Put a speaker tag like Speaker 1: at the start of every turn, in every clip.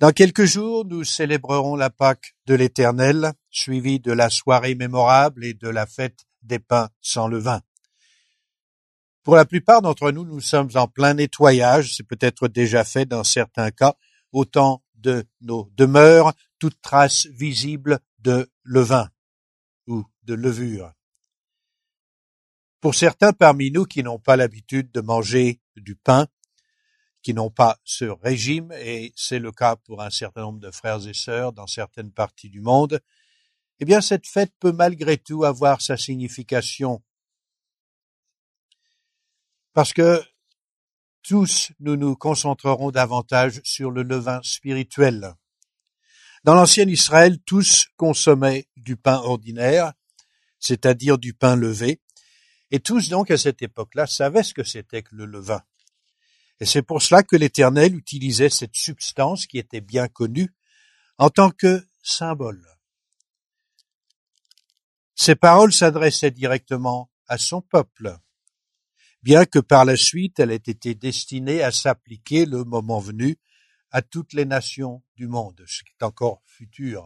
Speaker 1: Dans quelques jours, nous célébrerons la Pâque de l'Éternel, suivie de la soirée mémorable et de la fête des pains sans levain. Pour la plupart d'entre nous, nous sommes en plein nettoyage, c'est peut-être déjà fait dans certains cas, au temps de nos demeures, toute trace visible de levain ou de levure. Pour certains parmi nous qui n'ont pas l'habitude de manger du pain, qui n'ont pas ce régime, et c'est le cas pour un certain nombre de frères et sœurs dans certaines parties du monde, eh bien cette fête peut malgré tout avoir sa signification. Parce que tous nous nous concentrerons davantage sur le levain spirituel. Dans l'ancien Israël, tous consommaient du pain ordinaire, c'est-à-dire du pain levé, et tous donc à cette époque-là savaient ce que c'était que le levain. Et c'est pour cela que l'Éternel utilisait cette substance qui était bien connue en tant que symbole. Ces paroles s'adressaient directement à son peuple, bien que par la suite elle ait été destinée à s'appliquer le moment venu à toutes les nations du monde, ce qui est encore futur.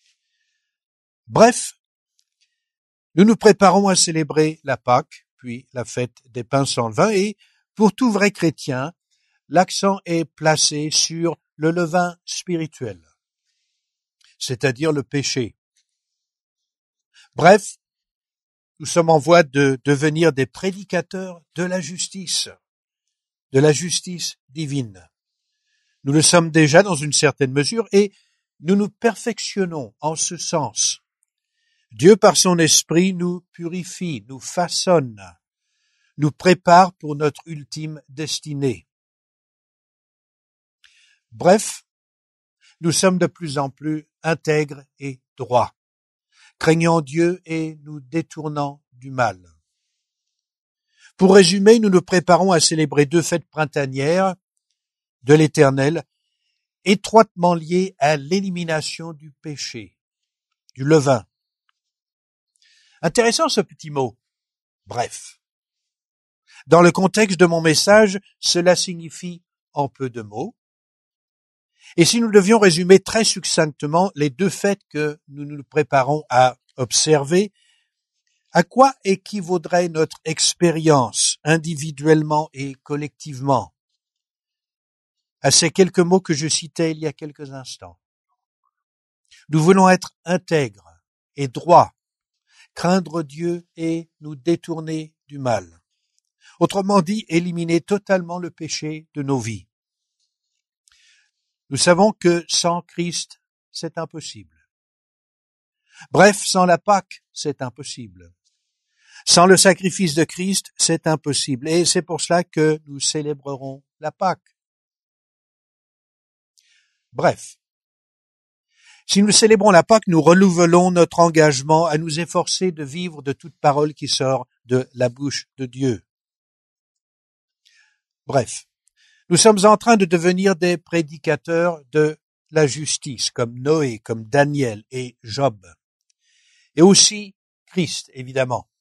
Speaker 1: Bref, nous nous préparons à célébrer la Pâque, puis la fête des pains sans levain, et pour tout vrai chrétien, l'accent est placé sur le levain spirituel, c'est-à-dire le péché. Bref, nous sommes en voie de devenir des prédicateurs de la justice divine. Nous le sommes déjà dans une certaine mesure et nous nous perfectionnons en ce sens. Dieu, par son esprit, nous purifie, nous façonne, nous prépare pour notre ultime destinée. Bref, nous sommes de plus en plus intègres et droits, craignant Dieu et nous détournant du mal. Pour résumer, nous nous préparons à célébrer 2 fêtes printanières de l'Éternel, étroitement liées à l'élimination du péché, du levain. Intéressant ce petit mot, bref. Dans le contexte de mon message, cela signifie en peu de mots. Et si nous devions résumer très succinctement les 2 fêtes que nous nous préparons à observer, à quoi équivaudrait notre expérience individuellement et collectivement? À ces quelques mots que je citais il y a quelques instants. Nous voulons être intègres et droits, craindre Dieu et nous détourner du mal. Autrement dit, éliminer totalement le péché de nos vies. Nous savons que sans Christ, c'est impossible. Bref, sans la Pâque, c'est impossible. Sans le sacrifice de Christ, c'est impossible. Et c'est pour cela que nous célébrerons la Pâque. Bref, si nous célébrons la Pâque, nous renouvelons notre engagement à nous efforcer de vivre de toute parole qui sort de la bouche de Dieu. Bref, nous sommes en train de devenir des prédicateurs de la justice, comme Noé, comme Daniel et Job. Et aussi Christ, évidemment.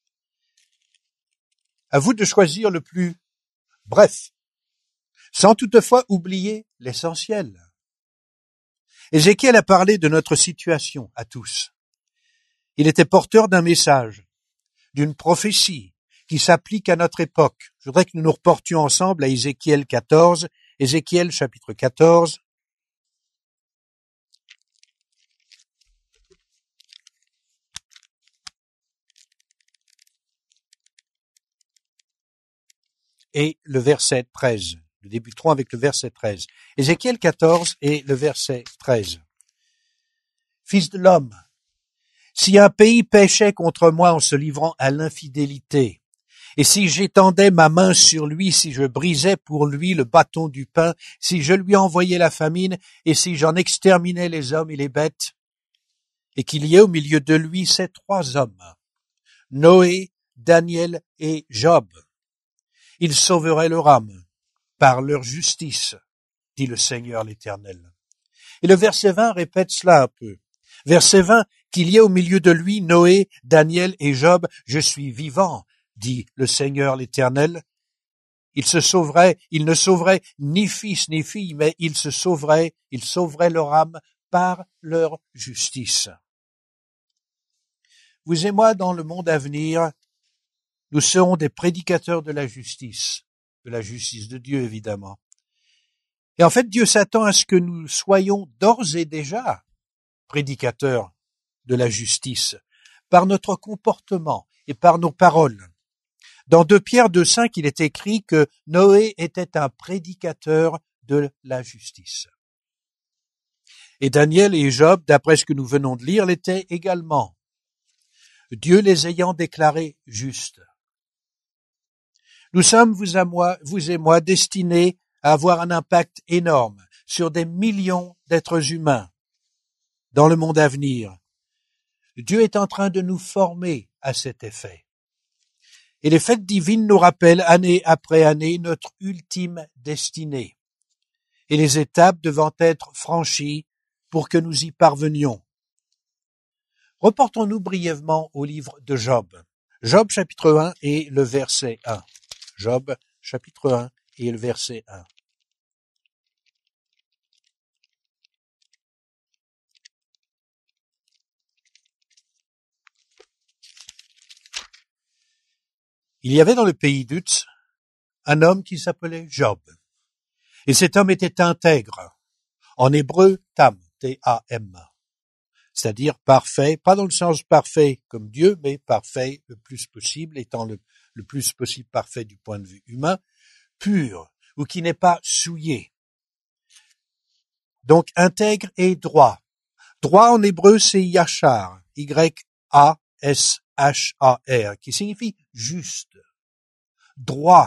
Speaker 1: À vous de choisir le plus bref, sans toutefois oublier l'essentiel. Ézéchiel a parlé de notre situation à tous. Il était porteur d'un message, d'une prophétie qui s'applique à notre époque. Je voudrais que nous nous reportions ensemble à Ézéchiel 14, Ézéchiel chapitre 14. Et le verset 13. Nous débuterons avec le verset 13. Ézéchiel 14 et le verset 13. Fils de l'homme, si un pays péchait contre moi en se livrant à l'infidélité, et si j'étendais ma main sur lui, si je brisais pour lui le bâton du pain, si je lui envoyais la famine, et si j'en exterminais les hommes et les bêtes, et qu'il y ait au milieu de lui ces 3 hommes, Noé, Daniel et Job, ils sauveraient leur âme par leur justice, dit le Seigneur l'Éternel. Et le verset 20 répète cela un peu. Verset 20, qu'il y ait au milieu de lui Noé, Daniel et Job, je suis vivant, dit le Seigneur l'Éternel, il ne sauverait ni fils ni fille, mais il sauverait leur âme par leur justice. Vous et moi, dans le monde à venir, nous serons des prédicateurs de la justice de Dieu, évidemment. Et en fait, Dieu s'attend à ce que nous soyons d'ores et déjà prédicateurs de la justice, par notre comportement et par nos paroles. Dans 2 Pierre 2,5, il est écrit que Noé était un prédicateur de la justice. Et Daniel et Job, d'après ce que nous venons de lire, l'étaient également, Dieu les ayant déclarés justes. Nous sommes, vous et moi, destinés à avoir un impact énorme sur des millions d'êtres humains dans le monde à venir. Dieu est en train de nous former à cet effet. Et les fêtes divines nous rappellent année après année notre ultime destinée et les étapes devant être franchies pour que nous y parvenions. Reportons-nous brièvement au livre de Job. Job chapitre 1 et le verset 1. Job chapitre 1 et le verset 1. Il y avait dans le pays d'Utz un homme qui s'appelait Job. Et cet homme était intègre. En hébreu, tam, T-A-M. C'est-à-dire parfait, pas dans le sens parfait comme Dieu, mais parfait le plus possible, étant le plus possible parfait du point de vue humain, pur, ou qui n'est pas souillé. Donc intègre et droit. Droit en hébreu, c'est yachar, Y-A-S-H-A-R, qui signifie juste, droit.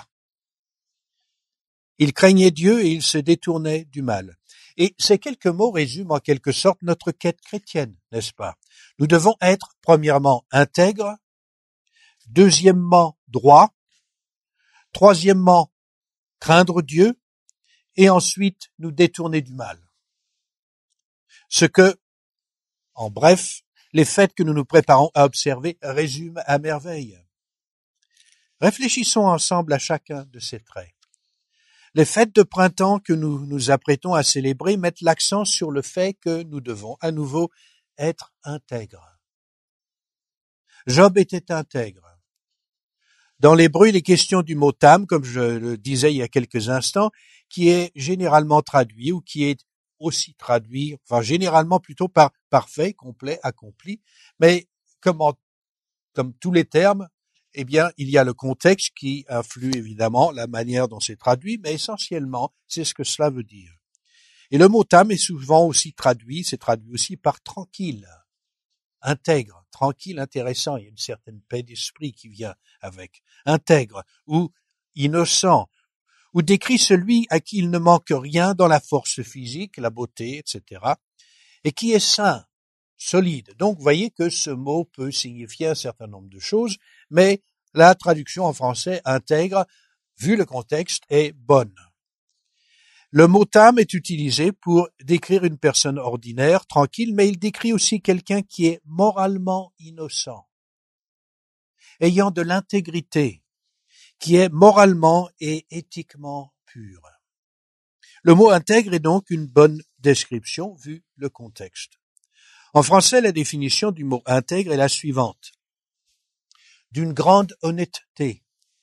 Speaker 1: Il craignait Dieu et il se détournait du mal. Et ces quelques mots résument en quelque sorte notre quête chrétienne, n'est-ce pas? Nous devons être, premièrement, intègres, deuxièmement, droit, troisièmement, craindre Dieu, et ensuite nous détourner du mal. Ce que, en bref, les fêtes que nous nous préparons à observer résument à merveille. Réfléchissons ensemble à chacun de ces traits. Les fêtes de printemps que nous nous apprêtons à célébrer mettent l'accent sur le fait que nous devons à nouveau être intègres. Job était intègre. Dans l'hébreu, il est question du mot tam, comme je le disais il y a quelques instants, qui est généralement traduit ou qui est aussi traduit, enfin généralement plutôt par parfait, complet, accompli, mais comme tous les termes, eh bien, il y a le contexte qui influe évidemment la manière dont c'est traduit, mais essentiellement, c'est ce que cela veut dire. Et le mot tam est souvent aussi c'est traduit aussi par tranquille, intègre, tranquille, intéressant. Il y a une certaine paix d'esprit qui vient avec. Intègre ou innocent, ou décrit celui à qui il ne manque rien dans la force physique, la beauté, etc., et qui est sain, solide. Donc, vous voyez que ce mot peut signifier un certain nombre de choses, mais la traduction en français intègre, vu le contexte, est bonne. Le mot tam est utilisé pour décrire une personne ordinaire, tranquille, mais il décrit aussi quelqu'un qui est moralement innocent, ayant de l'intégrité, qui est moralement et éthiquement pur. Le mot intègre est donc une bonne description vu le contexte. En français, la définition du mot intègre est la suivante. D'une grande honnêteté,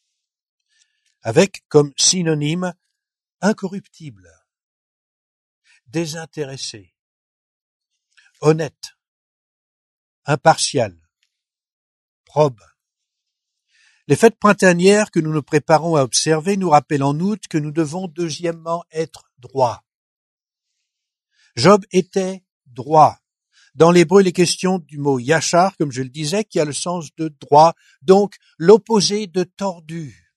Speaker 1: avec comme synonyme incorruptible, désintéressé, honnête, impartial, probe. Les fêtes printanières que nous nous préparons à observer nous rappellent en outre que nous devons deuxièmement être droits. Job était droit. Dans l'hébreu, il est question du mot yachar, comme je le disais, qui a le sens de droit, donc l'opposé de tordu,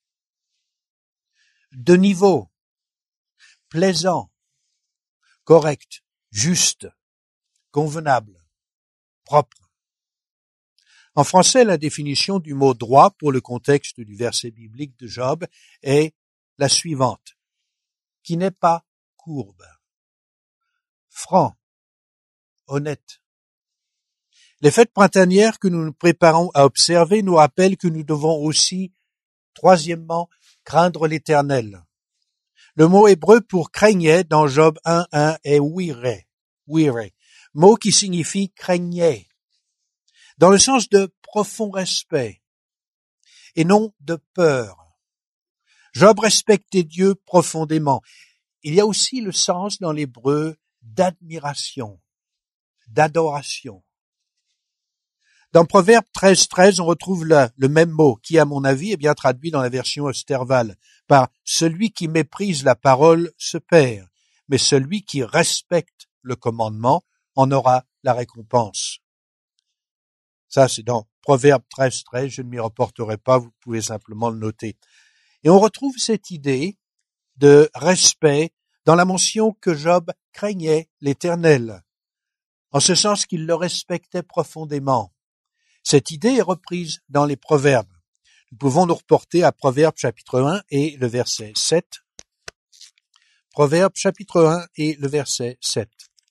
Speaker 1: de niveau, plaisant, correct, juste, convenable, propre. En français, la définition du mot droit pour le contexte du verset biblique de Job est la suivante, qui n'est pas courbe, franc, honnête. Les fêtes printanières que nous nous préparons à observer nous rappellent que nous devons aussi, troisièmement, craindre l'Éternel. Le mot hébreu pour craignait dans Job 1:1 est wire, mot qui signifie craignait, dans le sens de profond respect et non de peur. Job respectait Dieu profondément. Il y a aussi le sens dans l'hébreu d'admiration, d'adoration. Dans Proverbe 13:13, on retrouve le même mot, qui, à mon avis, est bien traduit dans la version Osterval par « celui qui méprise la parole se perd, mais celui qui respecte le commandement en aura la récompense ». Ça, c'est dans Proverbe 13:13, je ne m'y reporterai pas, vous pouvez simplement le noter. Et on retrouve cette idée de respect dans la mention que Job craignait l'Éternel, en ce sens qu'il le respectait profondément. Cette idée est reprise dans les Proverbes. Nous pouvons nous reporter à Proverbes chapitre 1 et le verset 7. Proverbes chapitre 1 et le verset 7.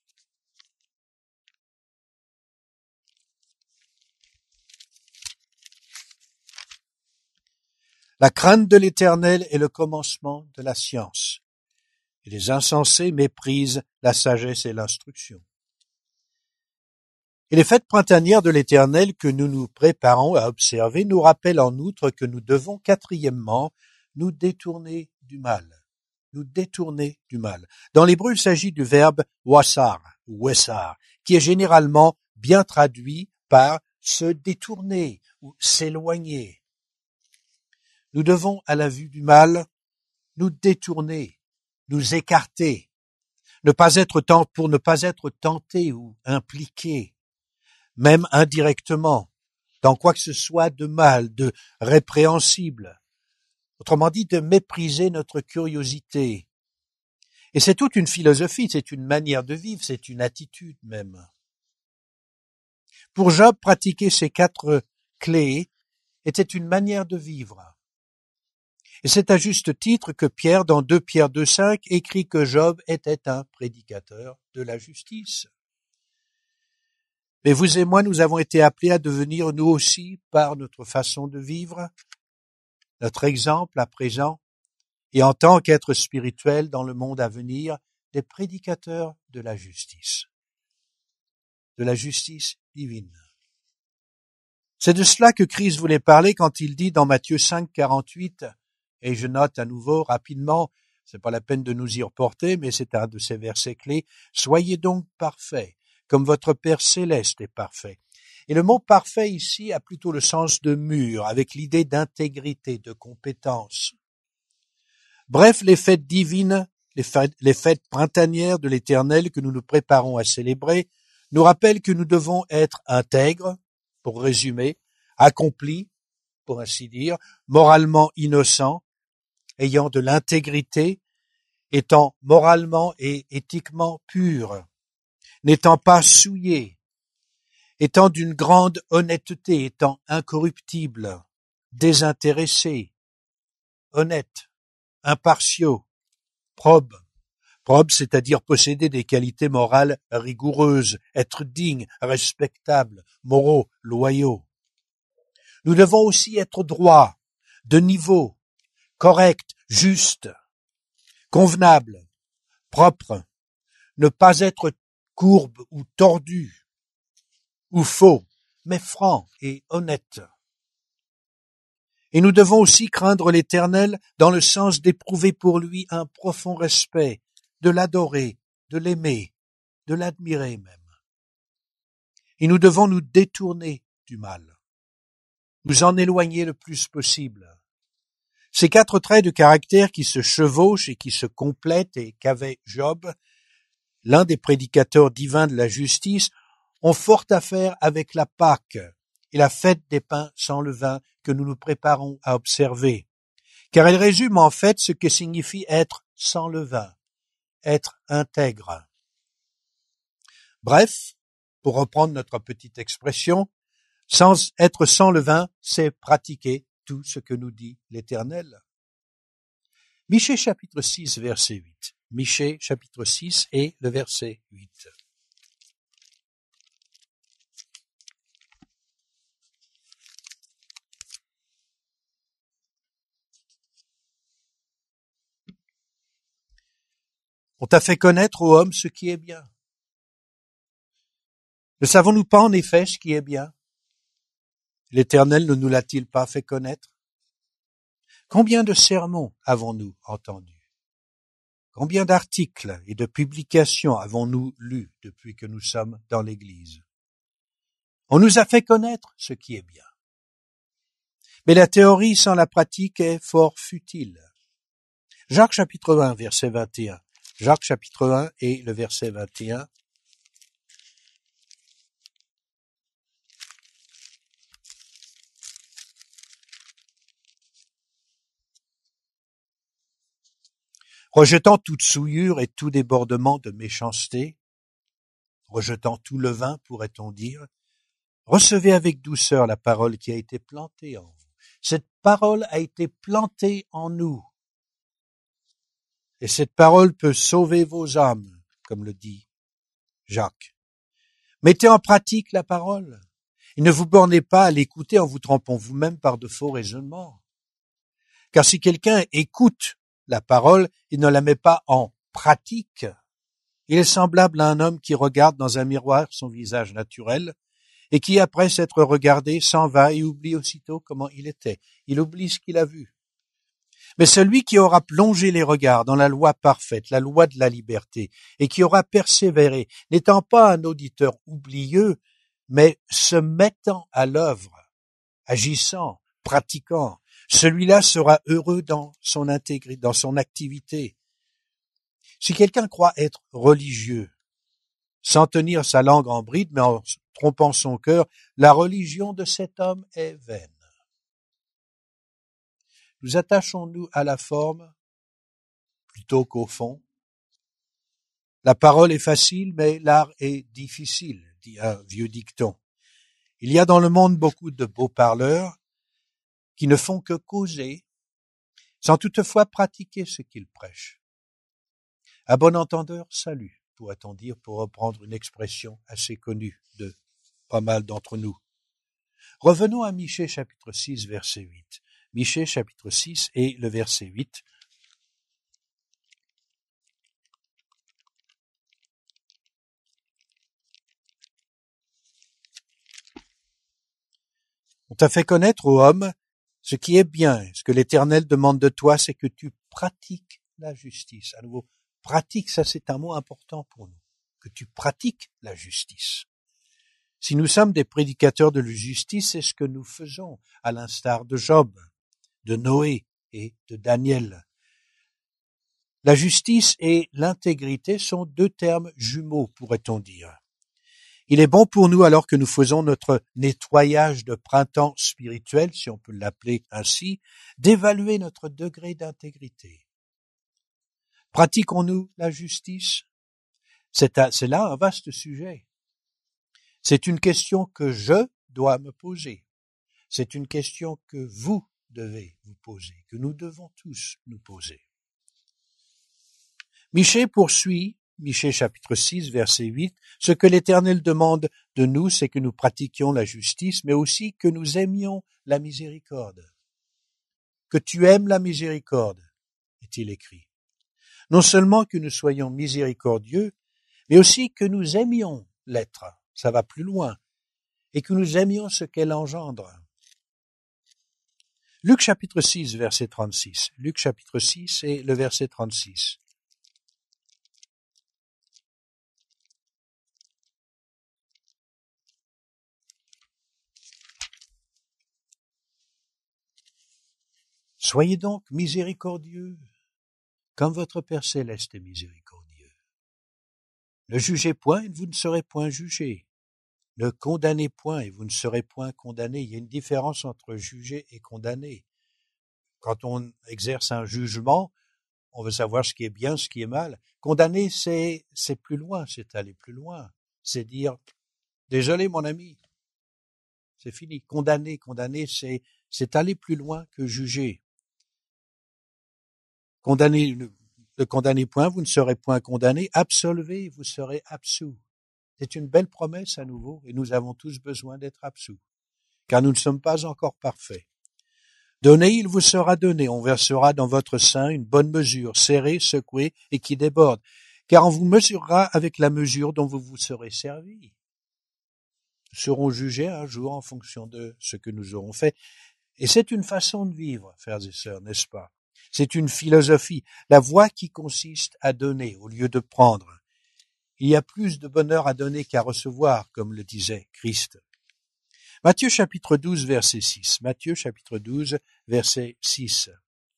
Speaker 1: La crainte de l'Éternel est le commencement de la science, et les insensés méprisent la sagesse et l'instruction. Et les fêtes printanières de l'Éternel que nous nous préparons à observer nous rappellent en outre que nous devons, quatrièmement, nous détourner du mal. Nous détourner du mal. Dans l'hébreu, il s'agit du verbe wasar, ou wessar, qui est généralement bien traduit par se détourner ou s'éloigner. Nous devons, à la vue du mal, nous détourner, nous écarter, pour ne pas être tentés ou impliqués, même indirectement, dans quoi que ce soit de mal, de répréhensible. Autrement dit, de mépriser notre curiosité. Et c'est toute une philosophie, c'est une manière de vivre, c'est une attitude même. Pour Job, pratiquer ces 4 clés était une manière de vivre. Et c'est à juste titre que Pierre, dans 2 Pierre 2:5, écrit que Job était un prédicateur de la justice. Mais vous et moi, nous avons été appelés à devenir, nous aussi, par notre façon de vivre, notre exemple à présent, et en tant qu'être spirituel dans le monde à venir, des prédicateurs de la justice divine. C'est de cela que Christ voulait parler quand il dit dans Matthieu 5:48, et je note à nouveau rapidement, c'est pas la peine de nous y reporter, mais c'est un de ces versets clés, « Soyez donc parfaits, comme votre Père céleste est parfait ». Et le mot parfait ici a plutôt le sens de mûr, avec l'idée d'intégrité, de compétence. Bref, les fêtes divines, les fêtes printanières de l'Éternel que nous nous préparons à célébrer, nous rappellent que nous devons être intègres, pour résumer, accomplis, pour ainsi dire, moralement innocents, ayant de l'intégrité, étant moralement et éthiquement purs, n'étant pas souillés, étant d'une grande honnêteté, étant incorruptibles, désintéressés, honnêtes, impartiaux, probes, c'est-à-dire posséder des qualités morales rigoureuses, être dignes, respectables, moraux, loyaux. Nous devons aussi être droits, de niveau, corrects, justes, convenables, propres, ne pas être courbes ou tordus, ou faux, mais francs et honnêtes. Et nous devons aussi craindre l'Éternel dans le sens d'éprouver pour lui un profond respect, de l'adorer, de l'aimer, de l'admirer même. Et nous devons nous détourner du mal, nous en éloigner le plus possible. Ces 4 traits de caractère qui se chevauchent et qui se complètent et qu'avait Job, l'un des prédicateurs divins de la justice, ont fort à faire avec la Pâque et la fête des pains sans levain que nous nous préparons à observer, car elle résume en fait ce que signifie être sans levain, être intègre. Bref, pour reprendre notre petite expression, être sans levain, c'est pratiquer tout ce que nous dit l'Éternel. Michée chapitre 6, verset 8. Michée chapitre 6 et le verset 8. On t'a fait connaître, ô homme, ce qui est bien. Ne savons-nous pas en effet ce qui est bien? L'Éternel ne nous l'a-t-il pas fait connaître? Combien de sermons avons-nous entendus? Combien d'articles et de publications avons-nous lus depuis que nous sommes dans l'Église? On nous a fait connaître ce qui est bien. Mais la théorie sans la pratique est fort futile. Jacques chapitre 1, verset 21. Jacques chapitre 1 et le verset 21. Rejetant toute souillure et tout débordement de méchanceté, rejetant tout levain, pourrait-on dire, recevez avec douceur la parole qui a été plantée en vous. Cette parole a été plantée en nous. Et cette parole peut sauver vos âmes, comme le dit Jacques. Mettez en pratique la parole. Et ne vous bornez pas à l'écouter en vous trompant vous-même par de faux raisonnements. Car si quelqu'un écoute la parole et ne la met pas en pratique, il est semblable à un homme qui regarde dans un miroir son visage naturel et qui, après s'être regardé, s'en va et oublie aussitôt comment il était. Il oublie ce qu'il a vu. Mais celui qui aura plongé les regards dans la loi parfaite, la loi de la liberté, et qui aura persévéré, n'étant pas un auditeur oublieux, mais se mettant à l'œuvre, agissant, pratiquant, celui-là sera heureux dans son intégrité, dans son activité. Si quelqu'un croit être religieux, sans tenir sa langue en bride, mais en trompant son cœur, la religion de cet homme est vaine. Nous attachons-nous à la forme plutôt qu'au fond? La parole est facile, mais l'art est difficile, dit un vieux dicton. Il y a dans le monde beaucoup de beaux parleurs qui ne font que causer, sans toutefois pratiquer ce qu'ils prêchent. À bon entendeur, salut, pourrait-on dire, pour reprendre une expression assez connue de pas mal d'entre nous. Revenons à Michée chapitre 6, verset 8. Michée chapitre 6 et le verset 8. On t'a fait connaître, ô homme, ce qui est bien. Ce que l'Éternel demande de toi, c'est que tu pratiques la justice. À nouveau, pratique, ça c'est un mot important pour nous. Que tu pratiques la justice. Si nous sommes des prédicateurs de la justice, c'est ce que nous faisons, à l'instar de Job, de Noé et de Daniel. La justice et l'intégrité sont deux termes jumeaux, pourrait-on dire. Il est bon pour nous, alors que nous faisons notre nettoyage de printemps spirituel, si on peut l'appeler ainsi, d'évaluer notre degré d'intégrité. Pratiquons-nous la justice? C'est là un vaste sujet. C'est une question que je dois me poser. C'est une question que vous devez vous poser, que nous devons tous nous poser. Michée poursuit, Michée chapitre 6, verset 8, ce que l'Éternel demande de nous, c'est que nous pratiquions la justice, mais aussi que nous aimions la miséricorde. Que tu aimes la miséricorde, est-il écrit. Non seulement que nous soyons miséricordieux, mais aussi que nous aimions l'être. Ça va plus loin. Et que nous aimions ce qu'elle engendre. Luc chapitre 6, verset 36. Luc chapitre 6 et le verset 36. Soyez donc miséricordieux, comme votre Père céleste est miséricordieux. Ne jugez point et vous ne serez point jugés. Ne condamnez point et vous ne serez point condamnés. Il y a une différence entre juger et condamner. Quand on exerce un jugement, on veut savoir ce qui est bien, ce qui est mal. Condamner, c'est plus loin, c'est aller plus loin. C'est dire, désolé mon ami, c'est fini. Condamner, c'est aller plus loin que juger. Ne condamnez point, vous ne serez point condamnés. Absolvez, vous serez absous. C'est une belle promesse à nouveau, et nous avons tous besoin d'être absous, car nous ne sommes pas encore parfaits. Donnez, il vous sera donné, on versera dans votre sein une bonne mesure, serrée, secouée et qui déborde. car on vous mesurera avec la mesure dont vous vous serez servi. Nous serons jugés un jour en fonction de ce que nous aurons fait. Et c'est une façon de vivre, frères et sœurs, n'est-ce pas? C'est une philosophie, la voie qui consiste à donner au lieu de prendre. Il y a plus de bonheur à donner qu'à recevoir, comme le disait Christ. Matthieu chapitre 12, verset 6. Matthieu chapitre 12, verset 6.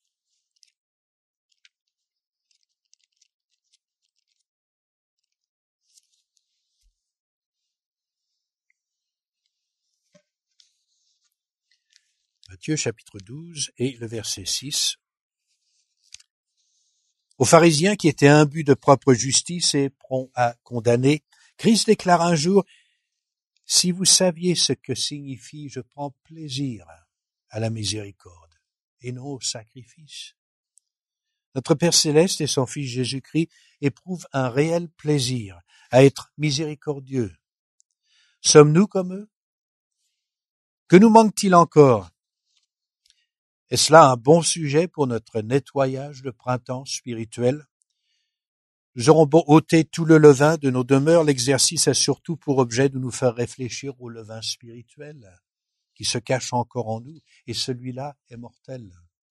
Speaker 1: Matthieu chapitre 12 et le verset 6. Aux pharisiens qui étaient imbus de propre justice et prompts à condamner, Christ déclara un jour, « Si vous saviez ce que signifie « je prends plaisir à la miséricorde et non au sacrifice ». Notre Père céleste et son Fils Jésus-Christ éprouvent un réel plaisir à être miséricordieux. Sommes-nous comme eux? Que nous manque-t-il encore? Est-ce là un bon sujet pour notre nettoyage de printemps spirituel? Nous aurons beau ôter tout le levain de nos demeures, l'exercice a surtout pour objet de nous faire réfléchir au levain spirituel qui se cache encore en nous, et celui-là est mortel.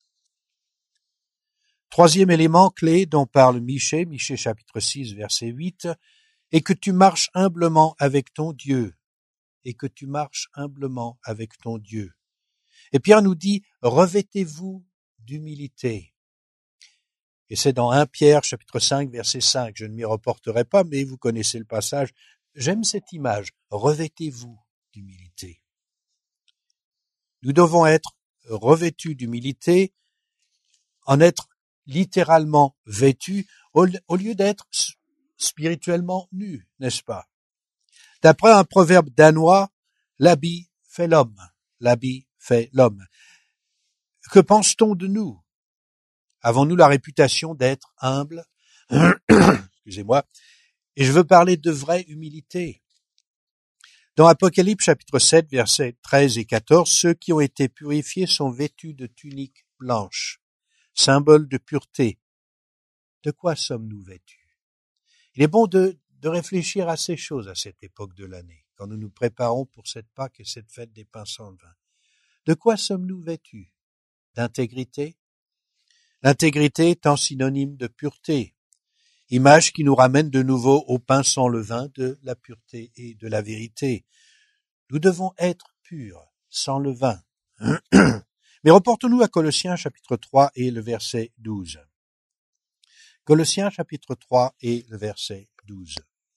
Speaker 1: Troisième élément clé dont parle Michée chapitre 6, verset 8, et que tu marches humblement avec ton Dieu, et que tu marches humblement avec ton Dieu. Et Pierre nous dit, revêtez-vous d'humilité. Et c'est dans 1 Pierre, chapitre 5, verset 5. Je ne m'y reporterai pas, mais vous connaissez le passage. J'aime cette image. Revêtez-vous d'humilité. Nous devons être revêtus d'humilité, en être littéralement vêtus, au lieu d'être spirituellement nus, n'est-ce pas? D'après un proverbe danois, l'habit fait l'homme. L'habit fait l'homme. Que pense-t-on de nous? Avons-nous la réputation d'être humbles? Excusez-moi. Et je veux parler de vraie humilité. Dans Apocalypse chapitre 7, versets 13 et 14, ceux qui ont été purifiés sont vêtus de tuniques blanches, symbole de pureté. De quoi sommes-nous vêtus? Il est bon de réfléchir à ces choses à cette époque de l'année, quand nous nous préparons pour cette Pâque et cette fête des pains sans levain. De quoi sommes-nous vêtus? D'intégrité? L'intégrité étant synonyme de pureté, image qui nous ramène de nouveau au pain sans levain de la pureté et de la vérité. Nous devons être purs, sans levain. Mais reportons-nous à Colossiens chapitre 3 et le verset 12. Colossiens chapitre 3 et le verset 12.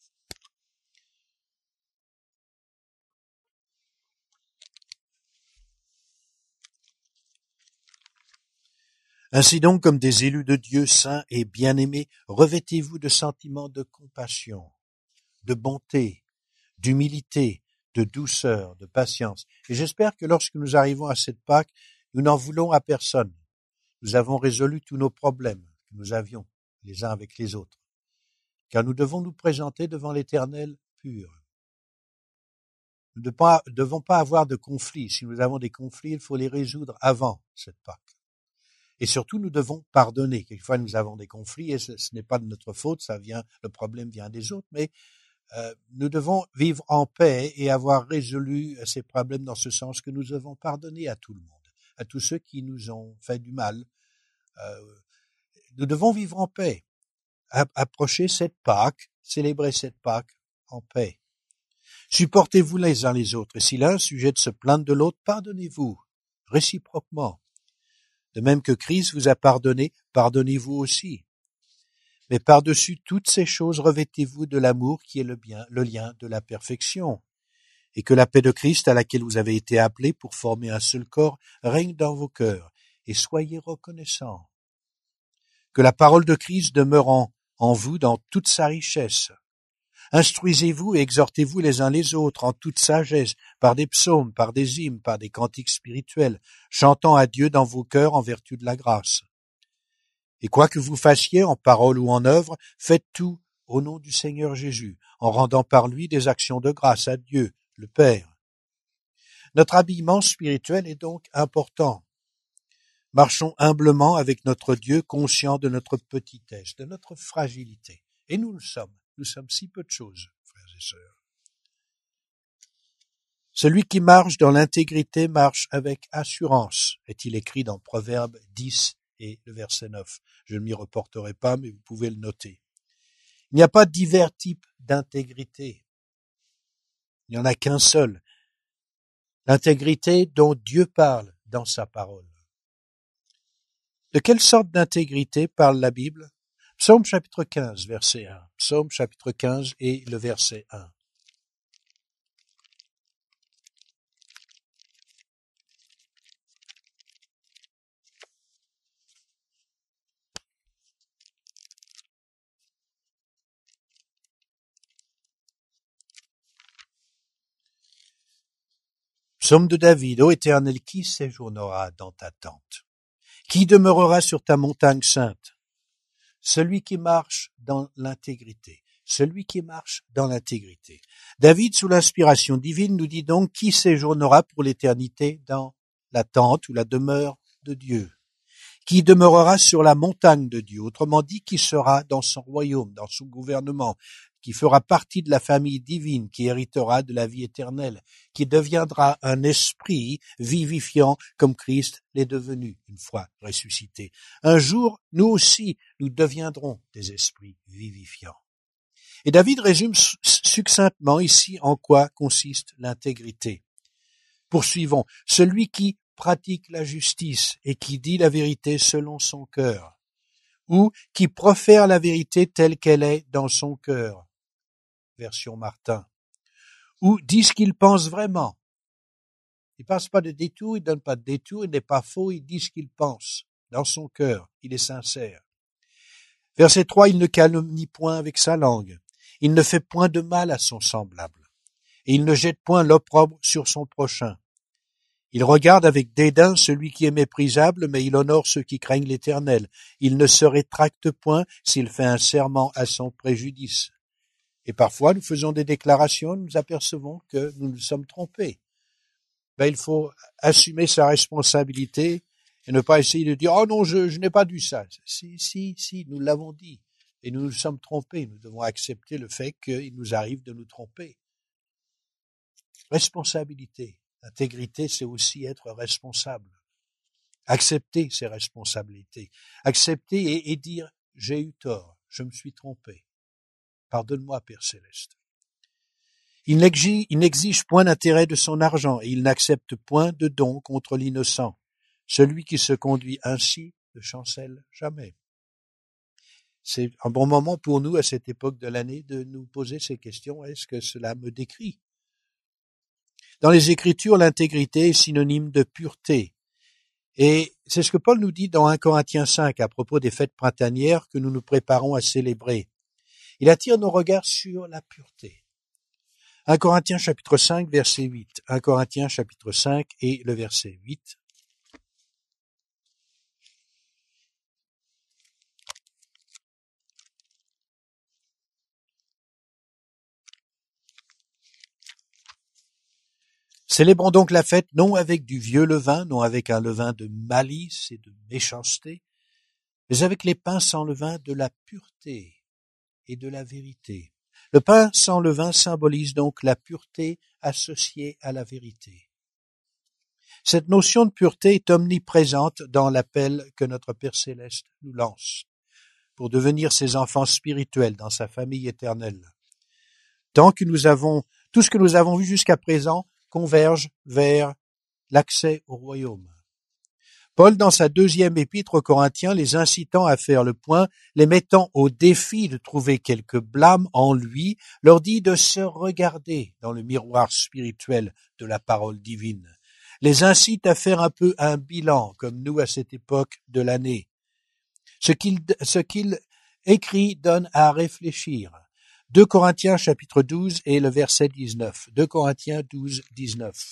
Speaker 1: Ainsi donc, comme des élus de Dieu saints et bien-aimés, revêtez-vous de sentiments de compassion, de bonté, d'humilité, de douceur, de patience. Et j'espère que lorsque nous arrivons à cette Pâque, nous n'en voulons à personne. Nous avons résolu tous nos problèmes que nous avions les uns avec les autres. Car nous devons nous présenter devant l'Éternel pur. Nous ne devons pas avoir de conflits. Si nous avons des conflits, il faut les résoudre avant cette Pâque. Et surtout, nous devons pardonner. Quelquefois, nous avons des conflits et ce n'est pas de notre faute, le problème vient des autres, mais nous devons vivre en paix et avoir résolu ces problèmes dans ce sens que nous devons pardonner à tout le monde, à tous ceux qui nous ont fait du mal. Nous devons vivre en paix, approcher cette Pâque, célébrer cette Pâque en paix. Supportez-vous les uns les autres, et si l'un est sujet de se plaindre de l'autre, pardonnez-vous réciproquement. De même que Christ vous a pardonné, pardonnez-vous aussi. Mais par-dessus toutes ces choses, revêtez-vous de l'amour qui est le lien de la perfection. Et que la paix de Christ à laquelle vous avez été appelés pour former un seul corps règne dans vos cœurs, et soyez reconnaissants. Que la parole de Christ demeure en vous dans toute sa richesse. Instruisez-vous et exhortez-vous les uns les autres en toute sagesse, par des psaumes, par des hymnes, par des cantiques spirituels, chantant à Dieu dans vos cœurs en vertu de la grâce. Et quoi que vous fassiez en parole ou en œuvre, faites tout au nom du Seigneur Jésus, en rendant par lui des actions de grâce à Dieu, le Père. Notre habillement spirituel est donc important. Marchons humblement avec notre Dieu, conscients de notre petitesse, de notre fragilité. Et nous le sommes. Nous sommes si peu de choses, frères et sœurs. Celui qui marche dans l'intégrité marche avec assurance, est-il écrit dans Proverbe 10 et le verset 9. Je ne m'y reporterai pas, mais vous pouvez le noter. Il n'y a pas divers types d'intégrité. Il n'y en a qu'un seul. L'intégrité dont Dieu parle dans sa parole. De quelle sorte d'intégrité parle la Bible? Psaume chapitre 15, verset 1. Psaume chapitre 15 et le verset 1. Psaume de David. Ô Éternel, qui séjournera dans ta tente? Qui demeurera sur ta montagne sainte? Celui qui marche dans l'intégrité. Celui qui marche dans l'intégrité. David, sous l'inspiration divine, nous dit donc qui séjournera pour l'éternité dans la tente ou la demeure de Dieu. Qui demeurera sur la montagne de Dieu. Autrement dit, qui sera dans son royaume, dans son gouvernement, qui fera partie de la famille divine, qui héritera de la vie éternelle, qui deviendra un esprit vivifiant comme Christ l'est devenu une fois ressuscité. Un jour, nous aussi, nous deviendrons des esprits vivifiants. Et David résume succinctement ici en quoi consiste l'intégrité. Poursuivons. Celui qui pratique la justice et qui dit la vérité selon son cœur, ou qui profère la vérité telle qu'elle est dans son cœur, version Martin, ou dit ce qu'il pense vraiment. Il passe pas de détour, il donne pas de détour, il n'est pas faux, il dit ce qu'il pense dans son cœur, il est sincère. Verset 3, il ne calomnie point avec sa langue, il ne fait point de mal à son semblable, et il ne jette point l'opprobre sur son prochain. Il regarde avec dédain celui qui est méprisable, mais il honore ceux qui craignent l'Éternel. Il ne se rétracte point s'il fait un serment à son préjudice. Et parfois, nous faisons des déclarations, nous apercevons que nous nous sommes trompés. Il faut assumer sa responsabilité et ne pas essayer de dire « Oh non, je n'ai pas dit ça ». Si, nous l'avons dit. Et nous nous sommes trompés. Nous devons accepter le fait qu'il nous arrive de nous tromper. Responsabilité. Intégrité, c'est aussi être responsable. Accepter ses responsabilités. Accepter et dire « J'ai eu tort, je me suis trompé. Pardonne-moi, Père Céleste. » Il n'exige point d'intérêt de son argent et il n'accepte point de don contre l'innocent. Celui qui se conduit ainsi ne chancelle jamais. C'est un bon moment pour nous, à cette époque de l'année, de nous poser ces questions. Est-ce que cela me décrit? Dans les Écritures, l'intégrité est synonyme de pureté. Et c'est ce que Paul nous dit dans 1 Corinthiens 5 à propos des fêtes printanières que nous nous préparons à célébrer. Il attire nos regards sur la pureté. 1 Corinthiens chapitre 5 verset 8. 1 Corinthiens chapitre 5 et le verset 8. Célébrons donc la fête non avec du vieux levain, non avec un levain de malice et de méchanceté, mais avec les pains sans levain de la pureté et de la vérité. Le pain sans levain symbolise donc la pureté associée à la vérité. Cette notion de pureté est omniprésente dans l'appel que notre Père Céleste nous lance pour devenir ses enfants spirituels dans sa famille éternelle. Tout ce que nous avons vu jusqu'à présent converge vers l'accès au royaume. Paul, dans sa 2e épître aux Corinthiens, les incitant à faire le point, les mettant au défi de trouver quelque blâme en lui, leur dit de se regarder dans le miroir spirituel de la parole divine. Les incite à faire un peu un bilan, comme nous à cette époque de l'année. Ce qu'il écrit donne à réfléchir. 2 Corinthiens chapitre 12 et le verset 19. 2 Corinthiens 12, 19.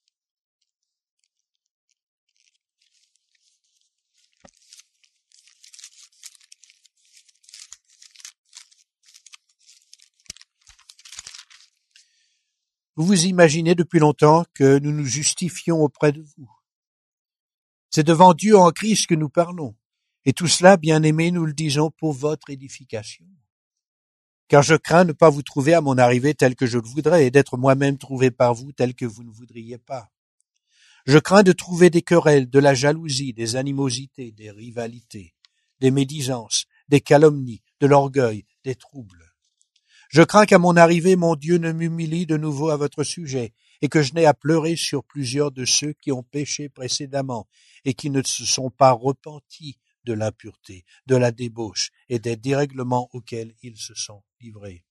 Speaker 1: Vous vous imaginez depuis longtemps que nous nous justifions auprès de vous. C'est devant Dieu en Christ que nous parlons. Et tout cela, bien-aimés, nous le disons pour votre édification. car je crains ne pas vous trouver à mon arrivée tel que je le voudrais et d'être moi-même trouvé par vous tel que vous ne voudriez pas. Je crains de trouver des querelles, de la jalousie, des animosités, des rivalités, des médisances, des calomnies, de l'orgueil, des troubles. Je crains qu'à mon arrivée, mon Dieu ne m'humilie de nouveau à votre sujet, et que je n'ai à pleurer sur plusieurs de ceux qui ont péché précédemment, et qui ne se sont pas repentis de l'impureté, de la débauche et des dérèglements auxquels ils se sont livrés.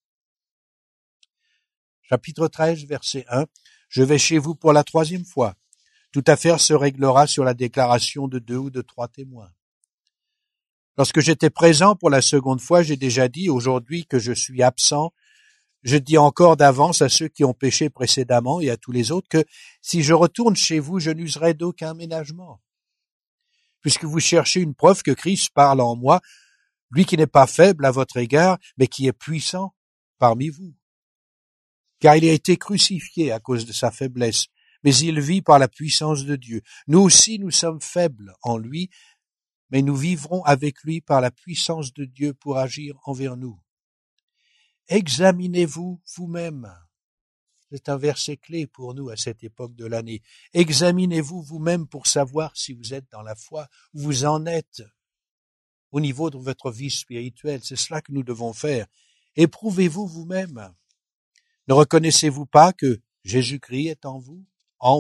Speaker 1: Chapitre 13, verset 1. Je vais chez vous pour la 3e fois. Toute affaire se réglera sur la déclaration de 2 ou de 3 témoins. Lorsque j'étais présent pour la 2e fois, j'ai déjà dit aujourd'hui que je suis absent. Je dis encore d'avance à ceux qui ont péché précédemment et à tous les autres que si je retourne chez vous, je n'userai d'aucun ménagement. Puisque vous cherchez une preuve que Christ parle en moi, lui qui n'est pas faible à votre égard, mais qui est puissant parmi vous. Car il a été crucifié à cause de sa faiblesse, mais il vit par la puissance de Dieu. Nous aussi, nous sommes faibles en lui, mais nous vivrons avec lui par la puissance de Dieu pour agir envers nous. Examinez-vous vous-même. C'est un verset clé pour nous à cette époque de l'année. Examinez-vous vous-même pour savoir si vous êtes dans la foi, où vous en êtes au niveau de votre vie spirituelle. C'est cela que nous devons faire. Éprouvez-vous vous-même. Ne reconnaissez-vous pas que Jésus-Christ est en vous,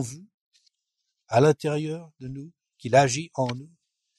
Speaker 1: à l'intérieur de nous, qu'il agit en nous?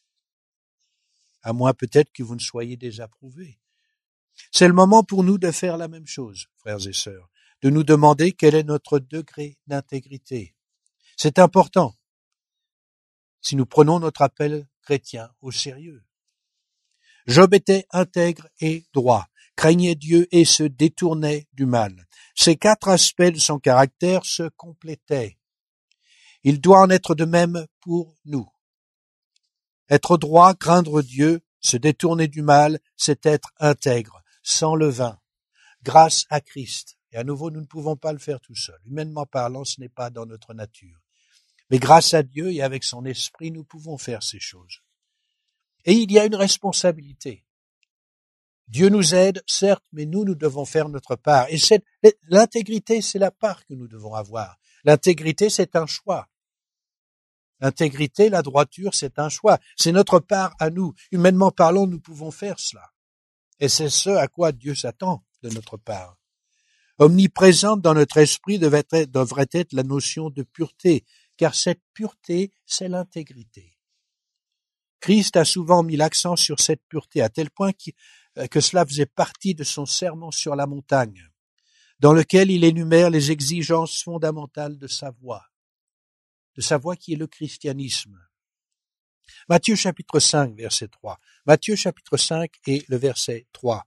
Speaker 1: À moins peut-être que vous ne soyez désapprouvés. C'est le moment pour nous de faire la même chose, frères et sœurs, de nous demander quel est notre degré d'intégrité. C'est important si nous prenons notre appel chrétien au sérieux. Job était intègre et droit, craignait Dieu et se détournait du mal. Ces 4 aspects de son caractère se complétaient. Il doit en être de même pour nous. Être droit, craindre Dieu, se détourner du mal, c'est être intègre, sans levain, grâce à Christ. Et à nouveau, nous ne pouvons pas le faire tout seul. Humainement parlant, ce n'est pas dans notre nature. Mais grâce à Dieu et avec son esprit, nous pouvons faire ces choses. Et il y a une responsabilité. Dieu nous aide, certes, mais nous devons faire notre part. Et l'intégrité, c'est la part que nous devons avoir. L'intégrité, c'est un choix. L'intégrité, la droiture, c'est un choix. C'est notre part à nous. Humainement parlant, nous pouvons faire cela. Et c'est ce à quoi Dieu s'attend de notre part. Omniprésente dans notre esprit devrait être la notion de pureté, car cette pureté, c'est l'intégrité. Christ a souvent mis l'accent sur cette pureté, à tel point que cela faisait partie de son sermon sur la montagne, dans lequel il énumère les exigences fondamentales de sa voie qui est le christianisme. Matthieu chapitre 5, verset 3. Matthieu chapitre 5 et le verset 3.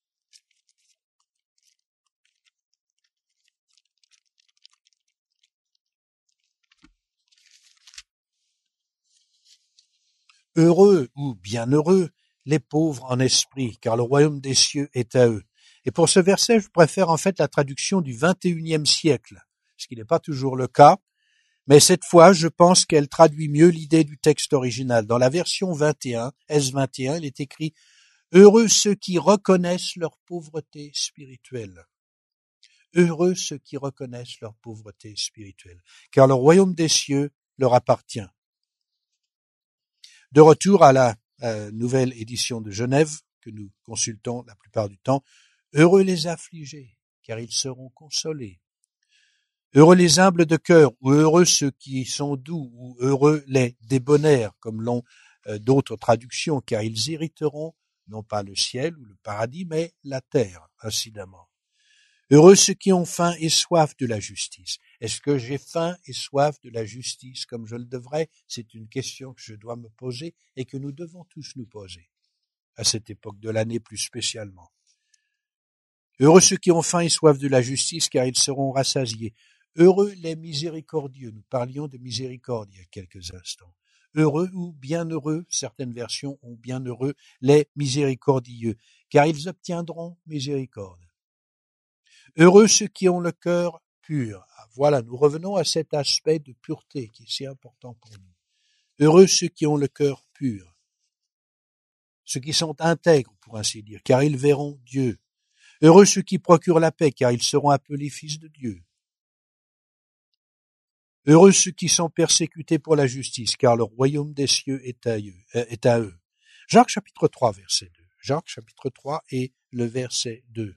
Speaker 1: Heureux ou bienheureux les pauvres en esprit, car le royaume des cieux est à eux. Et pour ce verset, je préfère en fait la traduction du 21e siècle, ce qui n'est pas toujours le cas, mais cette fois, je pense qu'elle traduit mieux l'idée du texte original. Dans la version 21, S21, il est écrit « Heureux ceux qui reconnaissent leur pauvreté spirituelle ». Heureux ceux qui reconnaissent leur pauvreté spirituelle, car le royaume des cieux leur appartient. De retour à la nouvelle édition de Genève, que nous consultons la plupart du temps, heureux les affligés, car ils seront consolés. Heureux les humbles de cœur, ou heureux ceux qui sont doux, ou heureux les débonnaires, comme l'ont d'autres traductions, car ils hériteront non pas le ciel ou le paradis, mais la terre, incidemment. Heureux ceux qui ont faim et soif de la justice. Est-ce que j'ai faim et soif de la justice comme je le devrais? C'est une question que je dois me poser et que nous devons tous nous poser, à cette époque de l'année plus spécialement. Heureux ceux qui ont faim et soif de la justice, car ils seront rassasiés. Heureux les miséricordieux. Nous parlions de miséricorde il y a quelques instants. Heureux ou bienheureux, certaines versions ont bienheureux les miséricordieux, car ils obtiendront miséricorde. Heureux ceux qui ont le cœur pur. Voilà, nous revenons à cet aspect de pureté qui est si important pour nous. Heureux ceux qui ont le cœur pur. Ceux qui sont intègres, pour ainsi dire, car ils verront Dieu. Heureux ceux qui procurent la paix, car ils seront appelés fils de Dieu. Heureux ceux qui sont persécutés pour la justice, car le royaume des cieux est à eux. Jacques chapitre 3, verset 2. Jacques chapitre 3 et le verset 2.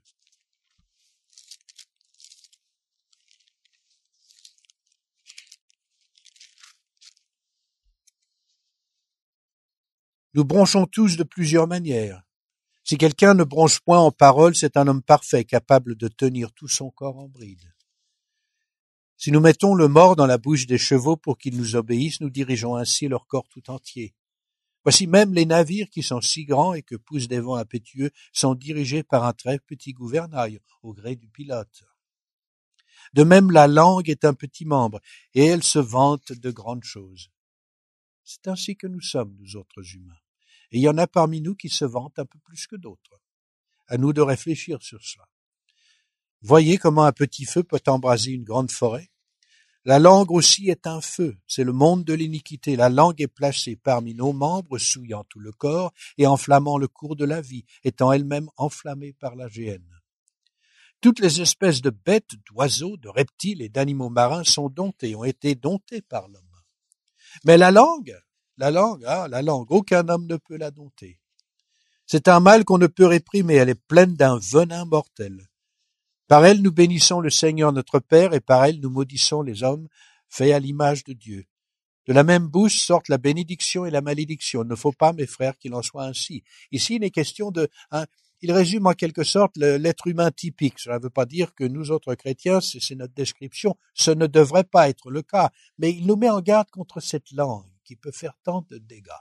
Speaker 1: Nous bronchons tous de plusieurs manières. Si quelqu'un ne bronche point en parole, c'est un homme parfait, capable de tenir tout son corps en bride. Si nous mettons le mors dans la bouche des chevaux pour qu'ils nous obéissent, nous dirigeons ainsi leur corps tout entier. Voici même les navires qui sont si grands et que poussent des vents impétueux sont dirigés par un très petit gouvernail au gré du pilote. De même, la langue est un petit membre et elle se vante de grandes choses. C'est ainsi que nous sommes, nous autres humains. Et il y en a parmi nous qui se vantent un peu plus que d'autres. À nous de réfléchir sur cela. Voyez comment un petit feu peut embraser une grande forêt. La langue aussi est un feu, c'est le monde de l'iniquité. La langue est placée parmi nos membres, souillant tout le corps et enflammant le cours de la vie, étant elle-même enflammée par la géhenne. Toutes les espèces de bêtes, d'oiseaux, de reptiles et d'animaux marins sont domptées, ont été domptées par l'homme. Mais la langue, aucun homme ne peut la dompter. C'est un mal qu'on ne peut réprimer, elle est pleine d'un venin mortel. Par elle nous bénissons le Seigneur notre Père, et par elle nous maudissons les hommes faits à l'image de Dieu. De la même bouche sortent la bénédiction et la malédiction. Il ne faut pas, mes frères, qu'il en soit ainsi. Ici, il est question il résume en quelque sorte l'être humain typique. Cela ne veut pas dire que nous autres chrétiens, c'est notre description, ce ne devrait pas être le cas. Mais il nous met en garde contre cette langue qui peut faire tant de dégâts.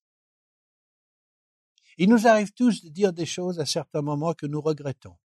Speaker 1: Il nous arrive tous de dire des choses à certains moments que nous regrettons.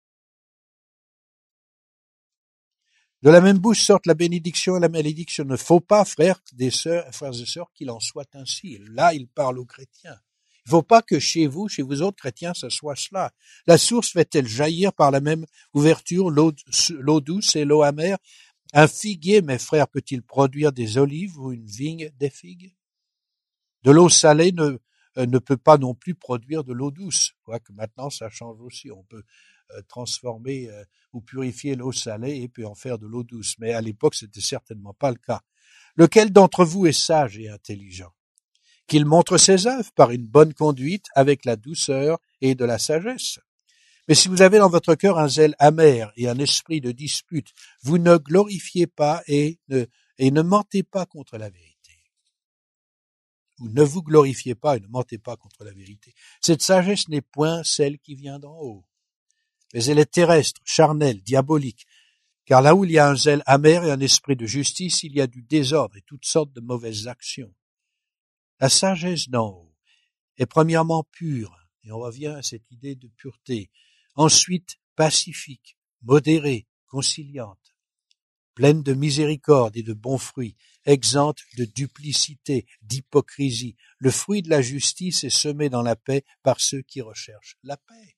Speaker 1: De la même bouche sortent la bénédiction et la malédiction. Il ne faut pas, frères et sœurs, qu'il en soit ainsi. Là, il parle aux chrétiens. Il ne faut pas que chez vous autres chrétiens, ce soit cela. La source fait-elle jaillir par la même ouverture l'eau douce et l'eau amère? Un figuier, mes frères, peut-il produire des olives ou une vigne des figues? De l'eau salée ne peut pas non plus produire de l'eau douce. Quoique maintenant, ça change aussi. On peut transformer ou purifier l'eau salée et puis en faire de l'eau douce. Mais à l'époque, c'était certainement pas le cas. Lequel d'entre vous est sage et intelligent? Qu'il montre ses œuvres par une bonne conduite avec la douceur et de la sagesse. Mais si vous avez dans votre cœur un zèle amer et un esprit de dispute, vous ne glorifiez pas et ne mentez pas contre la vérité. Ou ne vous glorifiez pas et ne mentez pas contre la vérité. Cette sagesse n'est point celle qui vient d'en haut, mais elle est terrestre, charnelle, diabolique. Car là où il y a un zèle amer et un esprit de justice, il y a du désordre et toutes sortes de mauvaises actions. La sagesse d'en haut est premièrement pure, et on revient à cette idée de pureté. Ensuite, pacifique, modérée, conciliante, pleine de miséricorde et de bons fruits, exempte de duplicité, d'hypocrisie. Le fruit de la justice est semé dans la paix par ceux qui recherchent la paix.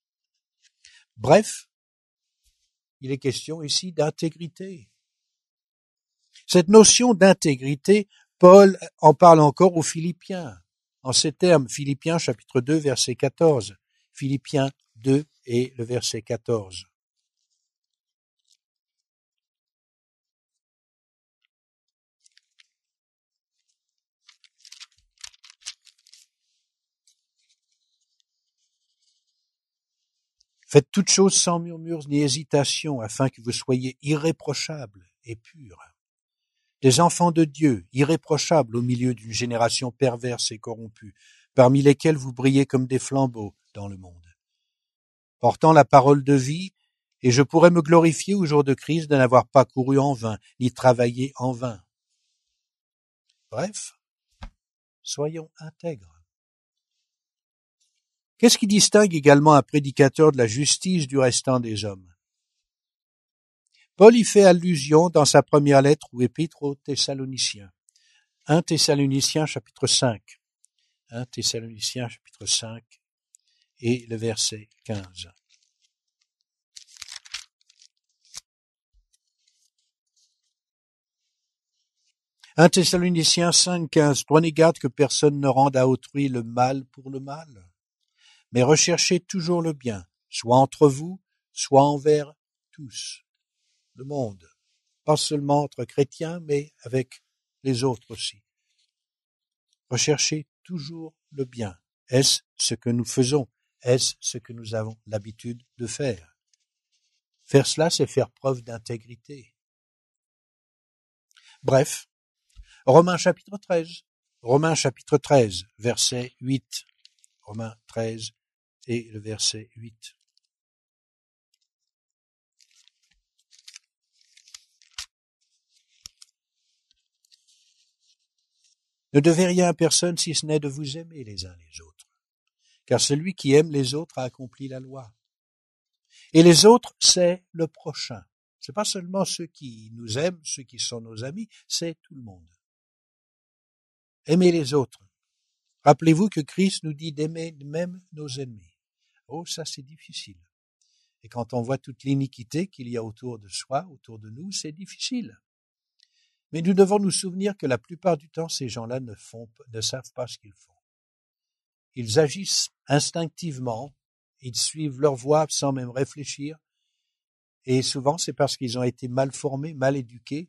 Speaker 1: Bref, il est question ici d'intégrité. Cette notion d'intégrité, Paul en parle encore aux Philippiens. En ces termes, Philippiens chapitre 2, verset 14. Philippiens 2 et le verset 14. Faites toutes choses sans murmure ni hésitation, afin que vous soyez irréprochables et purs. Des enfants de Dieu, irréprochables au milieu d'une génération perverse et corrompue, parmi lesquels vous brillez comme des flambeaux dans le monde. Portant la parole de vie, et je pourrais me glorifier au jour de Christ de n'avoir pas couru en vain, ni travaillé en vain. Bref, soyons intègres. Qu'est-ce qui distingue également un prédicateur de la justice du restant des hommes? Paul y fait allusion dans sa première lettre ou épître aux Thessaloniciens. 1 Thessaloniciens chapitre 5. 1 Thessaloniciens chapitre 5 et le verset 15. « 1 Thessaloniciens 5, 15. Prenez garde que personne ne rende à autrui le mal pour le mal, mais recherchez toujours le bien, soit entre vous, soit envers tous, le monde, pas seulement entre chrétiens, mais avec les autres aussi. Recherchez toujours le bien. Est-ce ce que nous faisons? Est-ce ce que nous avons l'habitude de faire? Faire cela, c'est faire preuve d'intégrité. Bref, Romains chapitre 13, verset 8. Romains 13 et le verset 8. Ne devez rien à personne si ce n'est de vous aimer les uns les autres. Car celui qui aime les autres a accompli la loi. Et les autres, c'est le prochain. C'est pas seulement ceux qui nous aiment, ceux qui sont nos amis, c'est tout le monde. Aimez les autres. Rappelez-vous que Christ nous dit d'aimer même nos ennemis. Oh, ça c'est difficile. Et quand on voit toute l'iniquité qu'il y a autour de soi, autour de nous, c'est difficile. Mais nous devons nous souvenir que la plupart du temps, ces gens-là ne savent pas ce qu'ils font. Ils agissent instinctivement, ils suivent leur voie sans même réfléchir. Et souvent, c'est parce qu'ils ont été mal formés, mal éduqués.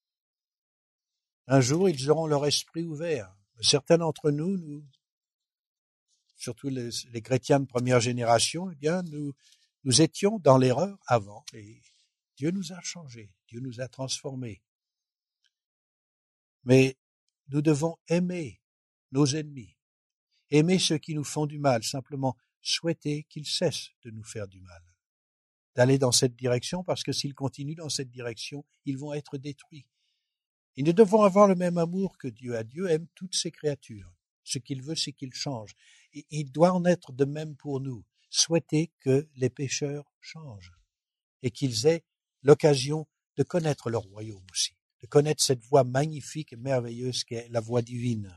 Speaker 1: Un jour, ils auront leur esprit ouvert. Certains d'entre nous, surtout les chrétiens de première génération, eh bien, nous étions dans l'erreur avant. Et Dieu nous a changés, Dieu nous a transformés. Mais nous devons aimer nos ennemis, aimer ceux qui nous font du mal, simplement souhaiter qu'ils cessent de nous faire du mal, d'aller dans cette direction, parce que s'ils continuent dans cette direction, ils vont être détruits. Et nous devons avoir le même amour que Dieu a. Dieu aime toutes ses créatures. Ce qu'il veut, c'est qu'ils changent. Et il doit en être de même pour nous. Souhaiter que les pécheurs changent et qu'ils aient l'occasion de connaître le royaume aussi, de connaître cette voie magnifique et merveilleuse qu'est la voie divine.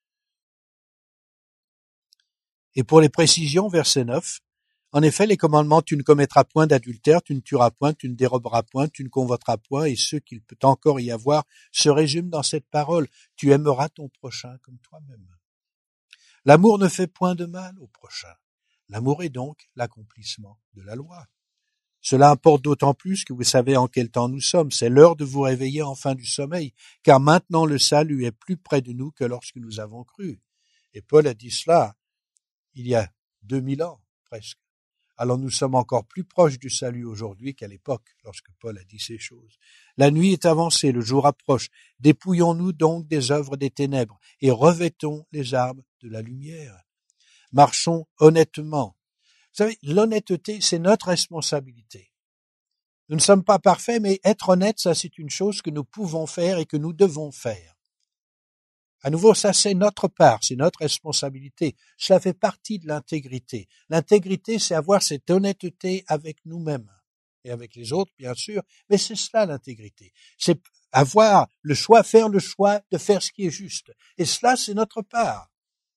Speaker 1: Et pour les précisions, verset 9, en effet, les commandements, tu ne commettras point d'adultère, tu ne tueras point, tu ne déroberas point, tu ne convoiteras point, et ce qu'il peut encore y avoir se résume dans cette parole, tu aimeras ton prochain comme toi-même. L'amour ne fait point de mal au prochain. L'amour est donc l'accomplissement de la loi. Cela importe d'autant plus que vous savez en quel temps nous sommes. C'est l'heure de vous réveiller enfin du sommeil, car maintenant le salut est plus près de nous que lorsque nous avons cru. Et Paul a dit cela il y a 2000 ans, presque. Alors nous sommes encore plus proches du salut aujourd'hui qu'à l'époque, lorsque Paul a dit ces choses. La nuit est avancée, le jour approche. Dépouillons-nous donc des œuvres des ténèbres et revêtons les armes de la lumière. Marchons honnêtement. Vous savez, l'honnêteté, c'est notre responsabilité. Nous ne sommes pas parfaits, mais être honnête, ça c'est une chose que nous pouvons faire et que nous devons faire. À nouveau, ça c'est notre part, c'est notre responsabilité. Cela fait partie de l'intégrité. L'intégrité, c'est avoir cette honnêteté avec nous-mêmes et avec les autres, bien sûr, mais c'est cela l'intégrité. C'est avoir le choix, faire le choix de faire ce qui est juste. Et cela, c'est notre part.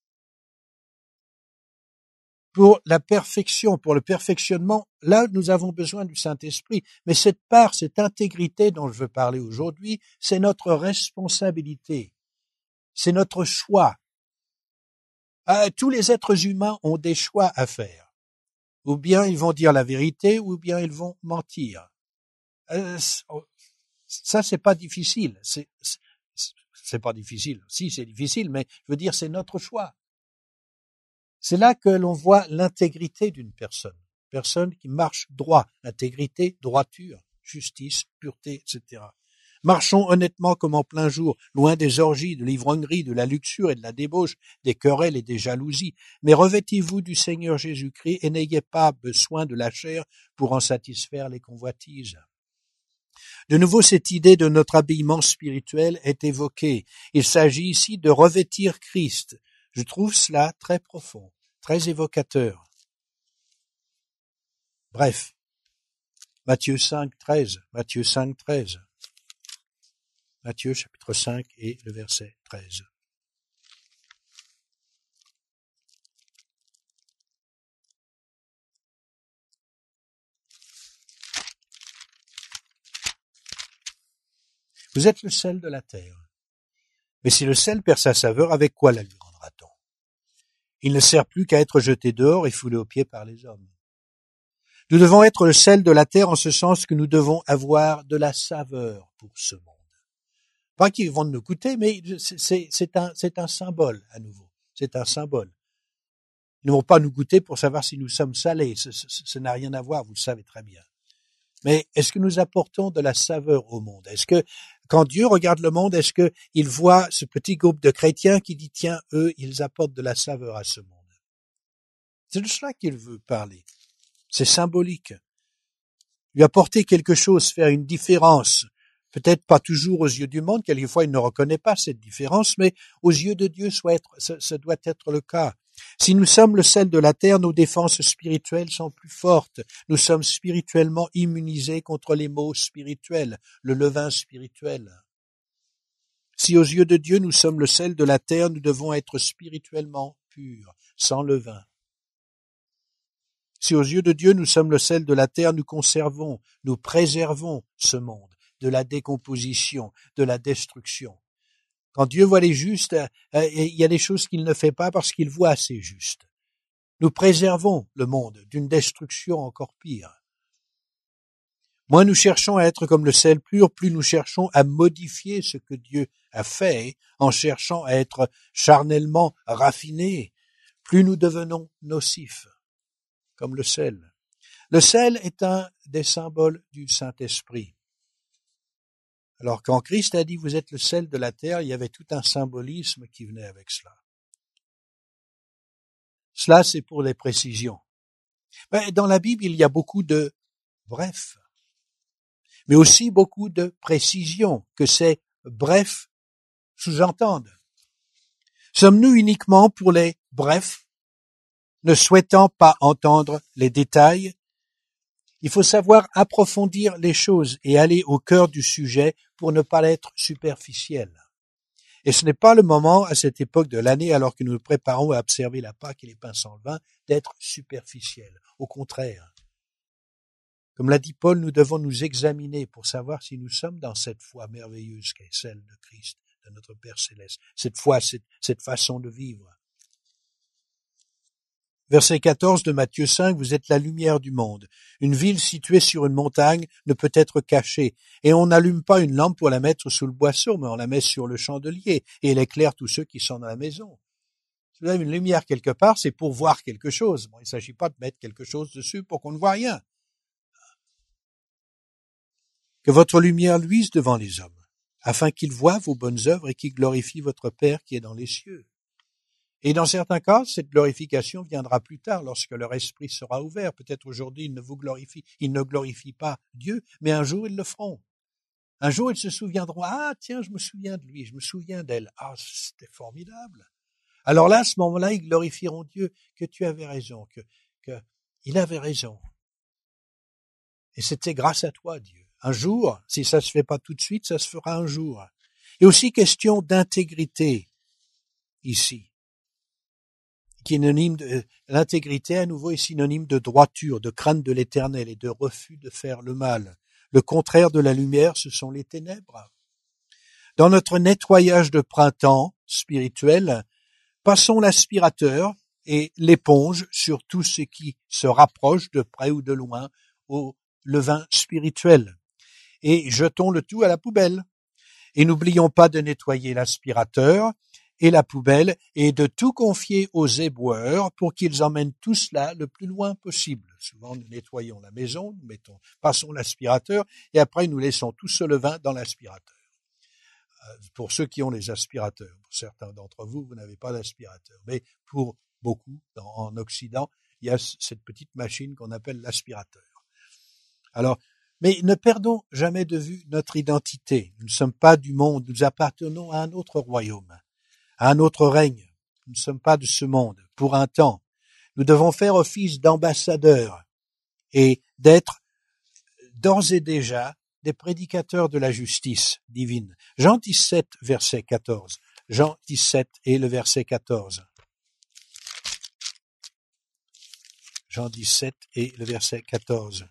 Speaker 1: Pour la perfection, pour le perfectionnement, là, nous avons besoin du Saint-Esprit. Mais cette part, cette intégrité dont je veux parler aujourd'hui, c'est notre responsabilité. C'est notre choix. Tous les êtres humains ont des choix à faire. Ou bien ils vont dire la vérité, ou bien ils vont mentir. Ça, c'est pas difficile. C'est pas difficile. Si, c'est difficile, mais je veux dire, c'est notre choix. C'est là que l'on voit l'intégrité d'une personne. Personne qui marche droit. Intégrité, droiture, justice, pureté, etc. Marchons honnêtement comme en plein jour, loin des orgies, de l'ivrognerie, de la luxure et de la débauche, des querelles et des jalousies. Mais revêtez-vous du Seigneur Jésus-Christ et n'ayez pas besoin de la chair pour en satisfaire les convoitises. De nouveau, cette idée de notre habillement spirituel est évoquée. Il s'agit ici de revêtir Christ. Je trouve cela très profond, très évocateur. Bref, Matthieu 5:13. Matthieu chapitre 5 et le verset 13. Vous êtes le sel de la terre. Mais si le sel perd sa saveur, avec quoi la lui rendra-t-on? Il ne sert plus qu'à être jeté dehors et foulé aux pieds par les hommes. Nous devons être le sel de la terre en ce sens que nous devons avoir de la saveur pour ce monde. Pas qu'ils vont nous goûter, mais c'est un symbole à nouveau. C'est un symbole. Ils ne vont pas nous goûter pour savoir si nous sommes salés. Ça n'a rien à voir, vous le savez très bien. Mais est-ce que nous apportons de la saveur au monde? Est-ce que, quand Dieu regarde le monde, est-ce que il voit ce petit groupe de chrétiens qui dit, tiens, eux, ils apportent de la saveur à ce monde? C'est de cela qu'il veut parler. C'est symbolique. Lui apporter quelque chose, faire une différence. Peut-être pas toujours aux yeux du monde, quelquefois il ne reconnaît pas cette différence, mais aux yeux de Dieu, ce doit être le cas. Si nous sommes le sel de la terre, nos défenses spirituelles sont plus fortes. Nous sommes spirituellement immunisés contre les maux spirituels, le levain spirituel. Si aux yeux de Dieu, nous sommes le sel de la terre, nous devons être spirituellement purs, sans levain. Si aux yeux de Dieu, nous sommes le sel de la terre, nous conservons, nous préservons ce monde de la décomposition, de la destruction. Quand Dieu voit les justes, il y a des choses qu'il ne fait pas parce qu'il voit ces justes. Nous préservons le monde d'une destruction encore pire. Moins nous cherchons à être comme le sel pur, plus nous cherchons à modifier ce que Dieu a fait en cherchant à être charnellement raffinés, plus nous devenons nocifs, comme le sel. Le sel est un des symboles du Saint-Esprit. Alors quand Christ a dit « vous êtes le sel de la terre », il y avait tout un symbolisme qui venait avec cela. Cela, c'est pour les précisions. Dans la Bible, il y a beaucoup de bref, mais aussi beaucoup de précisions que ces brefs sous-entendent. Sommes-nous uniquement pour les brefs, ne souhaitant pas entendre les détails? Il faut savoir approfondir les choses et aller au cœur du sujet pour ne pas être superficiel. Et ce n'est pas le moment, à cette époque de l'année, alors que nous nous préparons à observer la Pâque et les pains sans levain, d'être superficiel. Au contraire. Comme l'a dit Paul, nous devons nous examiner pour savoir si nous sommes dans cette foi merveilleuse qu'est celle de Christ, de notre Père Céleste. Cette foi, cette façon de vivre. Verset 14 de Matthieu 5, vous êtes la lumière du monde. Une ville située sur une montagne ne peut être cachée. Et on n'allume pas une lampe pour la mettre sous le boisseau, mais on la met sur le chandelier. Et elle éclaire tous ceux qui sont dans la maison. Si vous avez une lumière quelque part, c'est pour voir quelque chose. Bon, il ne s'agit pas de mettre quelque chose dessus pour qu'on ne voit rien. Que votre lumière luise devant les hommes, afin qu'ils voient vos bonnes œuvres et qu'ils glorifient votre Père qui est dans les cieux. Et dans certains cas, cette glorification viendra plus tard, lorsque leur esprit sera ouvert. Peut-être aujourd'hui, ils ne glorifient pas Dieu, mais un jour, ils le feront. Un jour, ils se souviendront, ah, tiens, je me souviens de lui, je me souviens d'elle. Ah, c'était formidable. Alors là, à ce moment-là, ils glorifieront Dieu, que tu avais raison, que il avait raison. Et c'était grâce à toi, Dieu. Un jour, si ça se fait pas tout de suite, ça se fera un jour. Et aussi question d'intégrité, ici. L'intégrité, à nouveau, est synonyme de droiture, de crainte de l'éternel et de refus de faire le mal. Le contraire de la lumière, ce sont les ténèbres. Dans notre nettoyage de printemps spirituel, passons l'aspirateur et l'éponge sur tout ce qui se rapproche de près ou de loin au levain spirituel. Et jetons le tout à la poubelle. Et n'oublions pas de nettoyer l'aspirateur et la poubelle, et de tout confier aux éboueurs pour qu'ils emmènent tout cela le plus loin possible. Souvent, nous nettoyons la maison, passons l'aspirateur, et après nous laissons tout ce levain dans l'aspirateur. Pour ceux qui ont les aspirateurs, pour certains d'entre vous, vous n'avez pas d'aspirateur, mais pour beaucoup, en Occident, il y a cette petite machine qu'on appelle l'aspirateur. Alors, mais ne perdons jamais de vue notre identité. Nous ne sommes pas du monde, nous appartenons à un autre royaume, à un autre règne. Nous ne sommes pas de ce monde. Pour un temps, nous devons faire office d'ambassadeurs et d'être d'ores et déjà des prédicateurs de la justice divine. Jean 17, verset 14. Jean 17 et le verset 14. Jean 17 et le verset 14.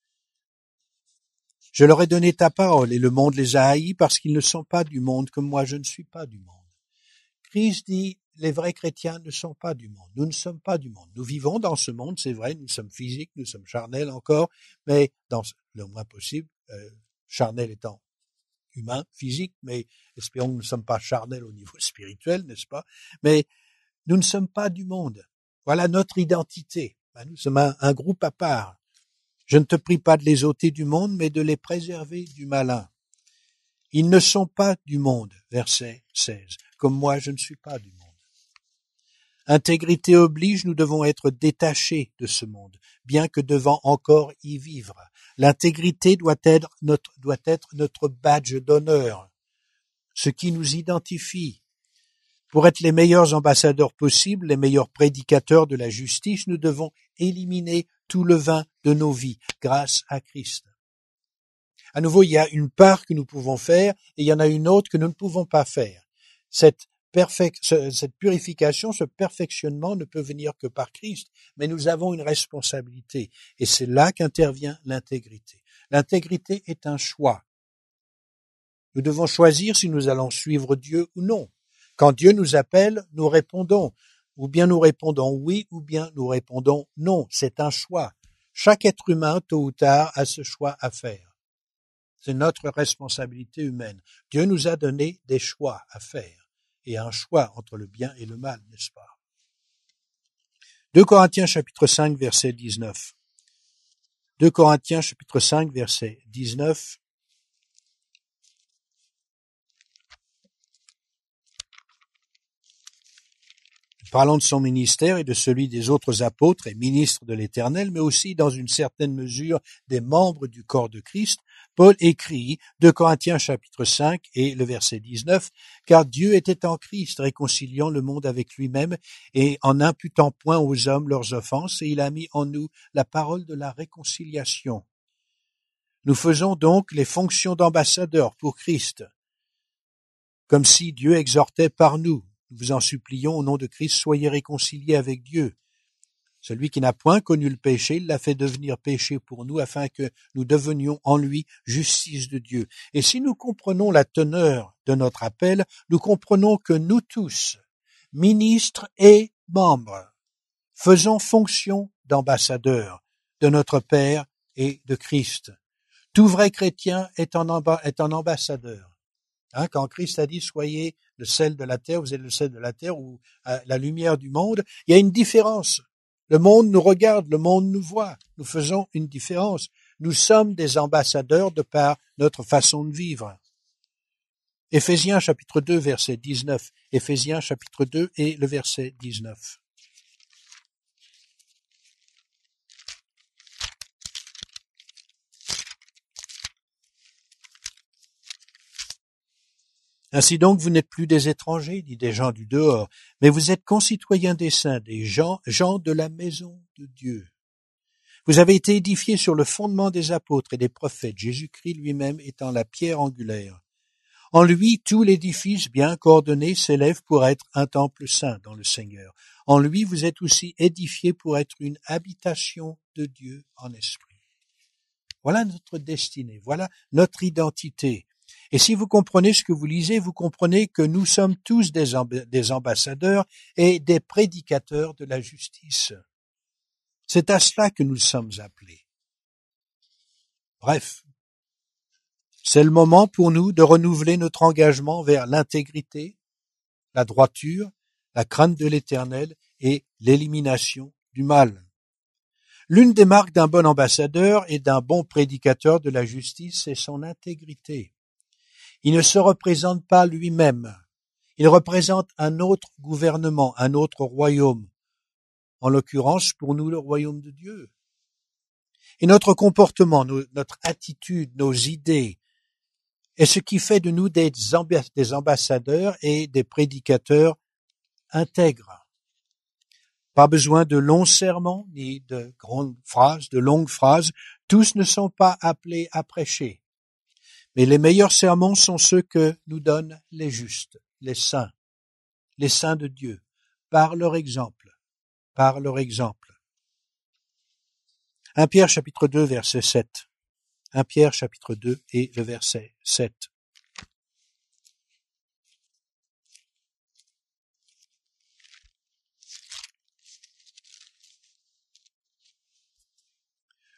Speaker 1: Je leur ai donné ta parole et le monde les a haïs parce qu'ils ne sont pas du monde comme moi je ne suis pas du monde. Christ dit, les vrais chrétiens ne sont pas du monde. Nous ne sommes pas du monde. Nous vivons dans ce monde, c'est vrai, nous sommes physiques, nous sommes charnels encore, mais dans le moins possible, charnel étant humain, physique, mais espérons que nous ne sommes pas charnels au niveau spirituel, n'est-ce pas? Mais nous ne sommes pas du monde. Voilà notre identité. Nous sommes un groupe à part. Je ne te prie pas de les ôter du monde, mais de les préserver du malin. Ils ne sont pas du monde, verset 16, comme moi je ne suis pas du monde. Intégrité oblige, nous devons être détachés de ce monde, bien que devant encore y vivre. L'intégrité doit être notre badge d'honneur, ce qui nous identifie. Pour être les meilleurs ambassadeurs possibles, les meilleurs prédicateurs de la justice, nous devons éliminer tout levain de nos vies, grâce à Christ. À nouveau, il y a une part que nous pouvons faire et il y en a une autre que nous ne pouvons pas faire. Cette purification, ce perfectionnement ne peut venir que par Christ, mais nous avons une responsabilité et c'est là qu'intervient l'intégrité. L'intégrité est un choix. Nous devons choisir si nous allons suivre Dieu ou non. Quand Dieu nous appelle, nous répondons, ou bien nous répondons oui, ou bien nous répondons non. C'est un choix. Chaque être humain, tôt ou tard, a ce choix à faire. C'est notre responsabilité humaine. Dieu nous a donné des choix à faire, et un choix entre le bien et le mal, n'est-ce pas? 2 Corinthiens chapitre 5, verset 19. 2 Corinthiens chapitre 5, verset 19. Parlant de son ministère et de celui des autres apôtres et ministres de l'Éternel, mais aussi dans une certaine mesure des membres du corps de Christ, Paul écrit 2 Corinthiens chapitre 5 et le verset 19, « Car Dieu était en Christ, réconciliant le monde avec lui-même et en n'imputant point aux hommes leurs offenses, et il a mis en nous la parole de la réconciliation. Nous faisons donc les fonctions d'ambassadeurs pour Christ, comme si Dieu exhortait par nous. Nous vous en supplions au nom de Christ, soyez réconciliés avec Dieu. Celui qui n'a point connu le péché, il l'a fait devenir péché pour nous, afin que nous devenions en lui justice de Dieu. Et si nous comprenons la teneur de notre appel, nous comprenons que nous tous, ministres et membres, faisons fonction d'ambassadeurs de notre Père et de Christ. Tout vrai chrétien est un ambassadeur. Quand Christ a dit « Soyez le sel de la terre, vous êtes le sel de la terre » ou la lumière du monde, il y a une différence. Le monde nous regarde, le monde nous voit. Nous faisons une différence. Nous sommes des ambassadeurs de par notre façon de vivre. Éphésiens chapitre 2, verset 19. Éphésiens chapitre 2 et le verset 19. Ainsi donc, vous n'êtes plus des étrangers, ni des gens du dehors, mais vous êtes concitoyens des saints, des gens de la maison de Dieu. Vous avez été édifiés sur le fondement des apôtres et des prophètes, Jésus-Christ lui-même étant la pierre angulaire. En lui, tout l'édifice bien coordonné s'élève pour être un temple saint dans le Seigneur. En lui, vous êtes aussi édifiés pour être une habitation de Dieu en esprit. Voilà notre destinée, voilà notre identité. Et si vous comprenez ce que vous lisez, vous comprenez que nous sommes tous des ambassadeurs et des prédicateurs de la justice. C'est à cela que nous sommes appelés. Bref, c'est le moment pour nous de renouveler notre engagement vers l'intégrité, la droiture, la crainte de l'Éternel et l'élimination du mal. L'une des marques d'un bon ambassadeur et d'un bon prédicateur de la justice, c'est son intégrité. Il ne se représente pas lui-même. Il représente un autre gouvernement, un autre royaume. En l'occurrence, pour nous, le royaume de Dieu. Et notre comportement, notre attitude, nos idées, est ce qui fait de nous des ambassadeurs et des prédicateurs intègres. Pas besoin de longs sermons, ni de grandes phrases, de longues phrases. Tous ne sont pas appelés à prêcher. Mais les meilleurs sermons sont ceux que nous donnent les justes, les saints de Dieu, par leur exemple, 1 Pierre chapitre 2 verset 7. 1 Pierre chapitre 2 et le verset 7.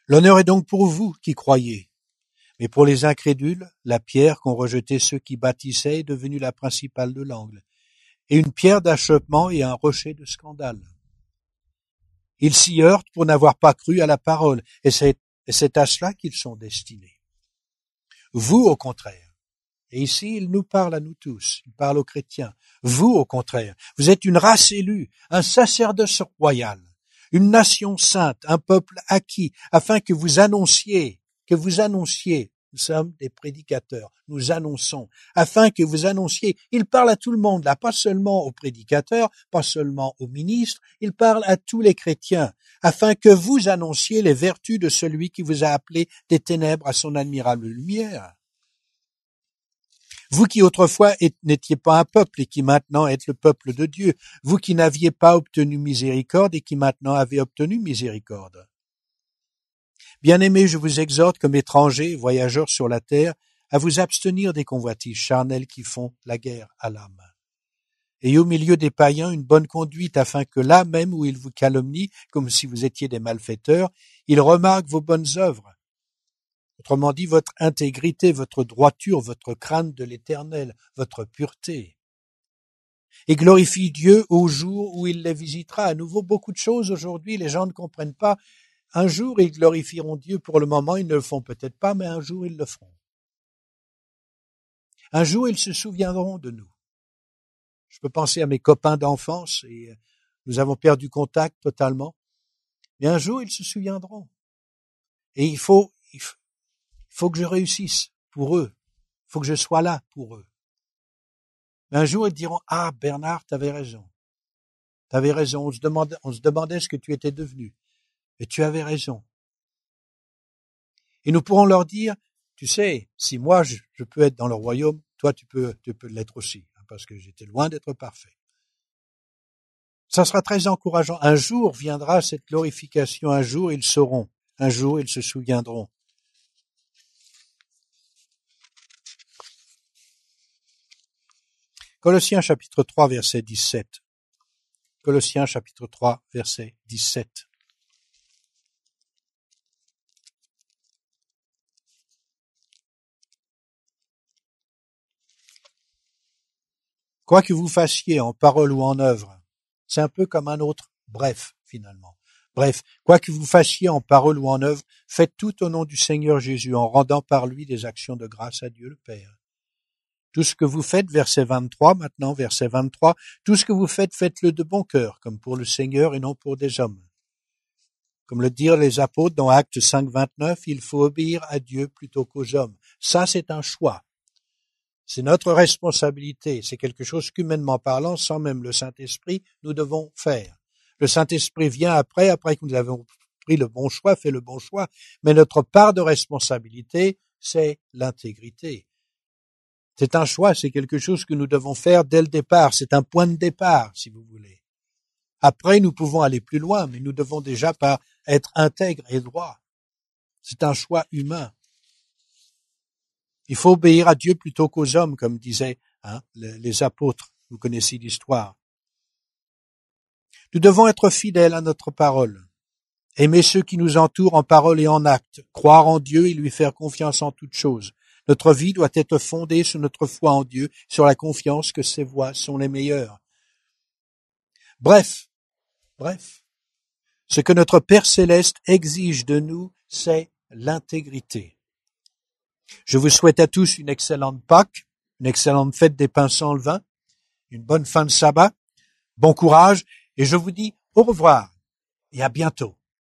Speaker 1: L'honneur est donc pour vous qui croyez. Mais pour les incrédules, la pierre qu'ont rejetée ceux qui bâtissaient est devenue la principale de l'angle, et une pierre d'achoppement et un rocher de scandale. Ils s'y heurtent pour n'avoir pas cru à la parole, et c'est à cela qu'ils sont destinés. Vous, au contraire, et ici il nous parle à nous tous, il parle aux chrétiens, vous, au contraire, vous êtes une race élue, un sacerdoce royal, une nation sainte, un peuple acquis, afin que vous annonciez, nous sommes des prédicateurs, nous annonçons, afin que vous annonciez, il parle à tout le monde, là, pas seulement aux prédicateurs, pas seulement aux ministres, il parle à tous les chrétiens, afin que vous annonciez les vertus de celui qui vous a appelé des ténèbres à son admirable lumière. Vous qui autrefois n'étiez pas un peuple et qui maintenant êtes le peuple de Dieu, vous qui n'aviez pas obtenu miséricorde et qui maintenant avez obtenu miséricorde. Bien-aimés, je vous exhorte comme étrangers, voyageurs sur la terre, à vous abstenir des convoitises charnelles qui font la guerre à l'âme. Ayez au milieu des païens une bonne conduite, afin que là même où ils vous calomnient, comme si vous étiez des malfaiteurs, ils remarquent vos bonnes œuvres. Autrement dit, votre intégrité, votre droiture, votre crainte de l'Éternel, votre pureté. Et glorifie Dieu au jour où il les visitera. À nouveau, beaucoup de choses aujourd'hui, les gens ne comprennent pas. Un jour, ils glorifieront Dieu. Pour le moment, ils ne le font peut-être pas, mais un jour, ils le feront. Un jour, ils se souviendront de nous. Je peux penser à mes copains d'enfance et nous avons perdu contact totalement. Mais un jour, ils se souviendront. Et il faut que je réussisse pour eux. Il faut que je sois là pour eux. Mais un jour, ils diront, « Ah, Bernard, t'avais raison. T'avais raison. On se demandait ce que tu étais devenu. Et tu avais raison. » Et nous pourrons leur dire, tu sais, si moi je peux être dans le royaume, toi tu peux l'être aussi, parce que j'étais loin d'être parfait. Ça sera très encourageant. Un jour viendra cette glorification, un jour ils sauront, un jour ils se souviendront. Colossiens chapitre 3, verset 17. Colossiens chapitre 3, verset 17. Quoi que vous fassiez en parole ou en œuvre, c'est un peu comme un autre bref, finalement. Bref, quoi que vous fassiez en parole ou en œuvre, faites tout au nom du Seigneur Jésus, en rendant par lui des actions de grâce à Dieu le Père. Tout ce que vous faites, verset 23, maintenant, verset 23, tout ce que vous faites, faites-le de bon cœur, comme pour le Seigneur et non pour des hommes. Comme le dirent les apôtres dans Actes 5, 29, il faut obéir à Dieu plutôt qu'aux hommes. Ça, c'est un choix. C'est notre responsabilité. C'est quelque chose qu'humainement parlant, sans même le Saint-Esprit, nous devons faire. Le Saint-Esprit vient après que nous avons pris le bon choix, fait le bon choix. Mais notre part de responsabilité, c'est l'intégrité. C'est un choix, c'est quelque chose que nous devons faire dès le départ. C'est un point de départ, si vous voulez. Après, nous pouvons aller plus loin, mais nous devons déjà pas être intègres et droits. C'est un choix humain. Il faut obéir à Dieu plutôt qu'aux hommes, comme disaient les apôtres. Vous connaissez l'histoire. Nous devons être fidèles à notre parole, aimer ceux qui nous entourent en parole et en acte, croire en Dieu et lui faire confiance en toutes choses. Notre vie doit être fondée sur notre foi en Dieu, sur la confiance que ses voies sont les meilleures. Bref, ce que notre Père Céleste exige de nous, c'est l'intégrité. Je vous souhaite à tous une excellente Pâques, une excellente fête des pains sans levain, une bonne fin de sabbat, bon courage, et je vous dis au revoir et à bientôt.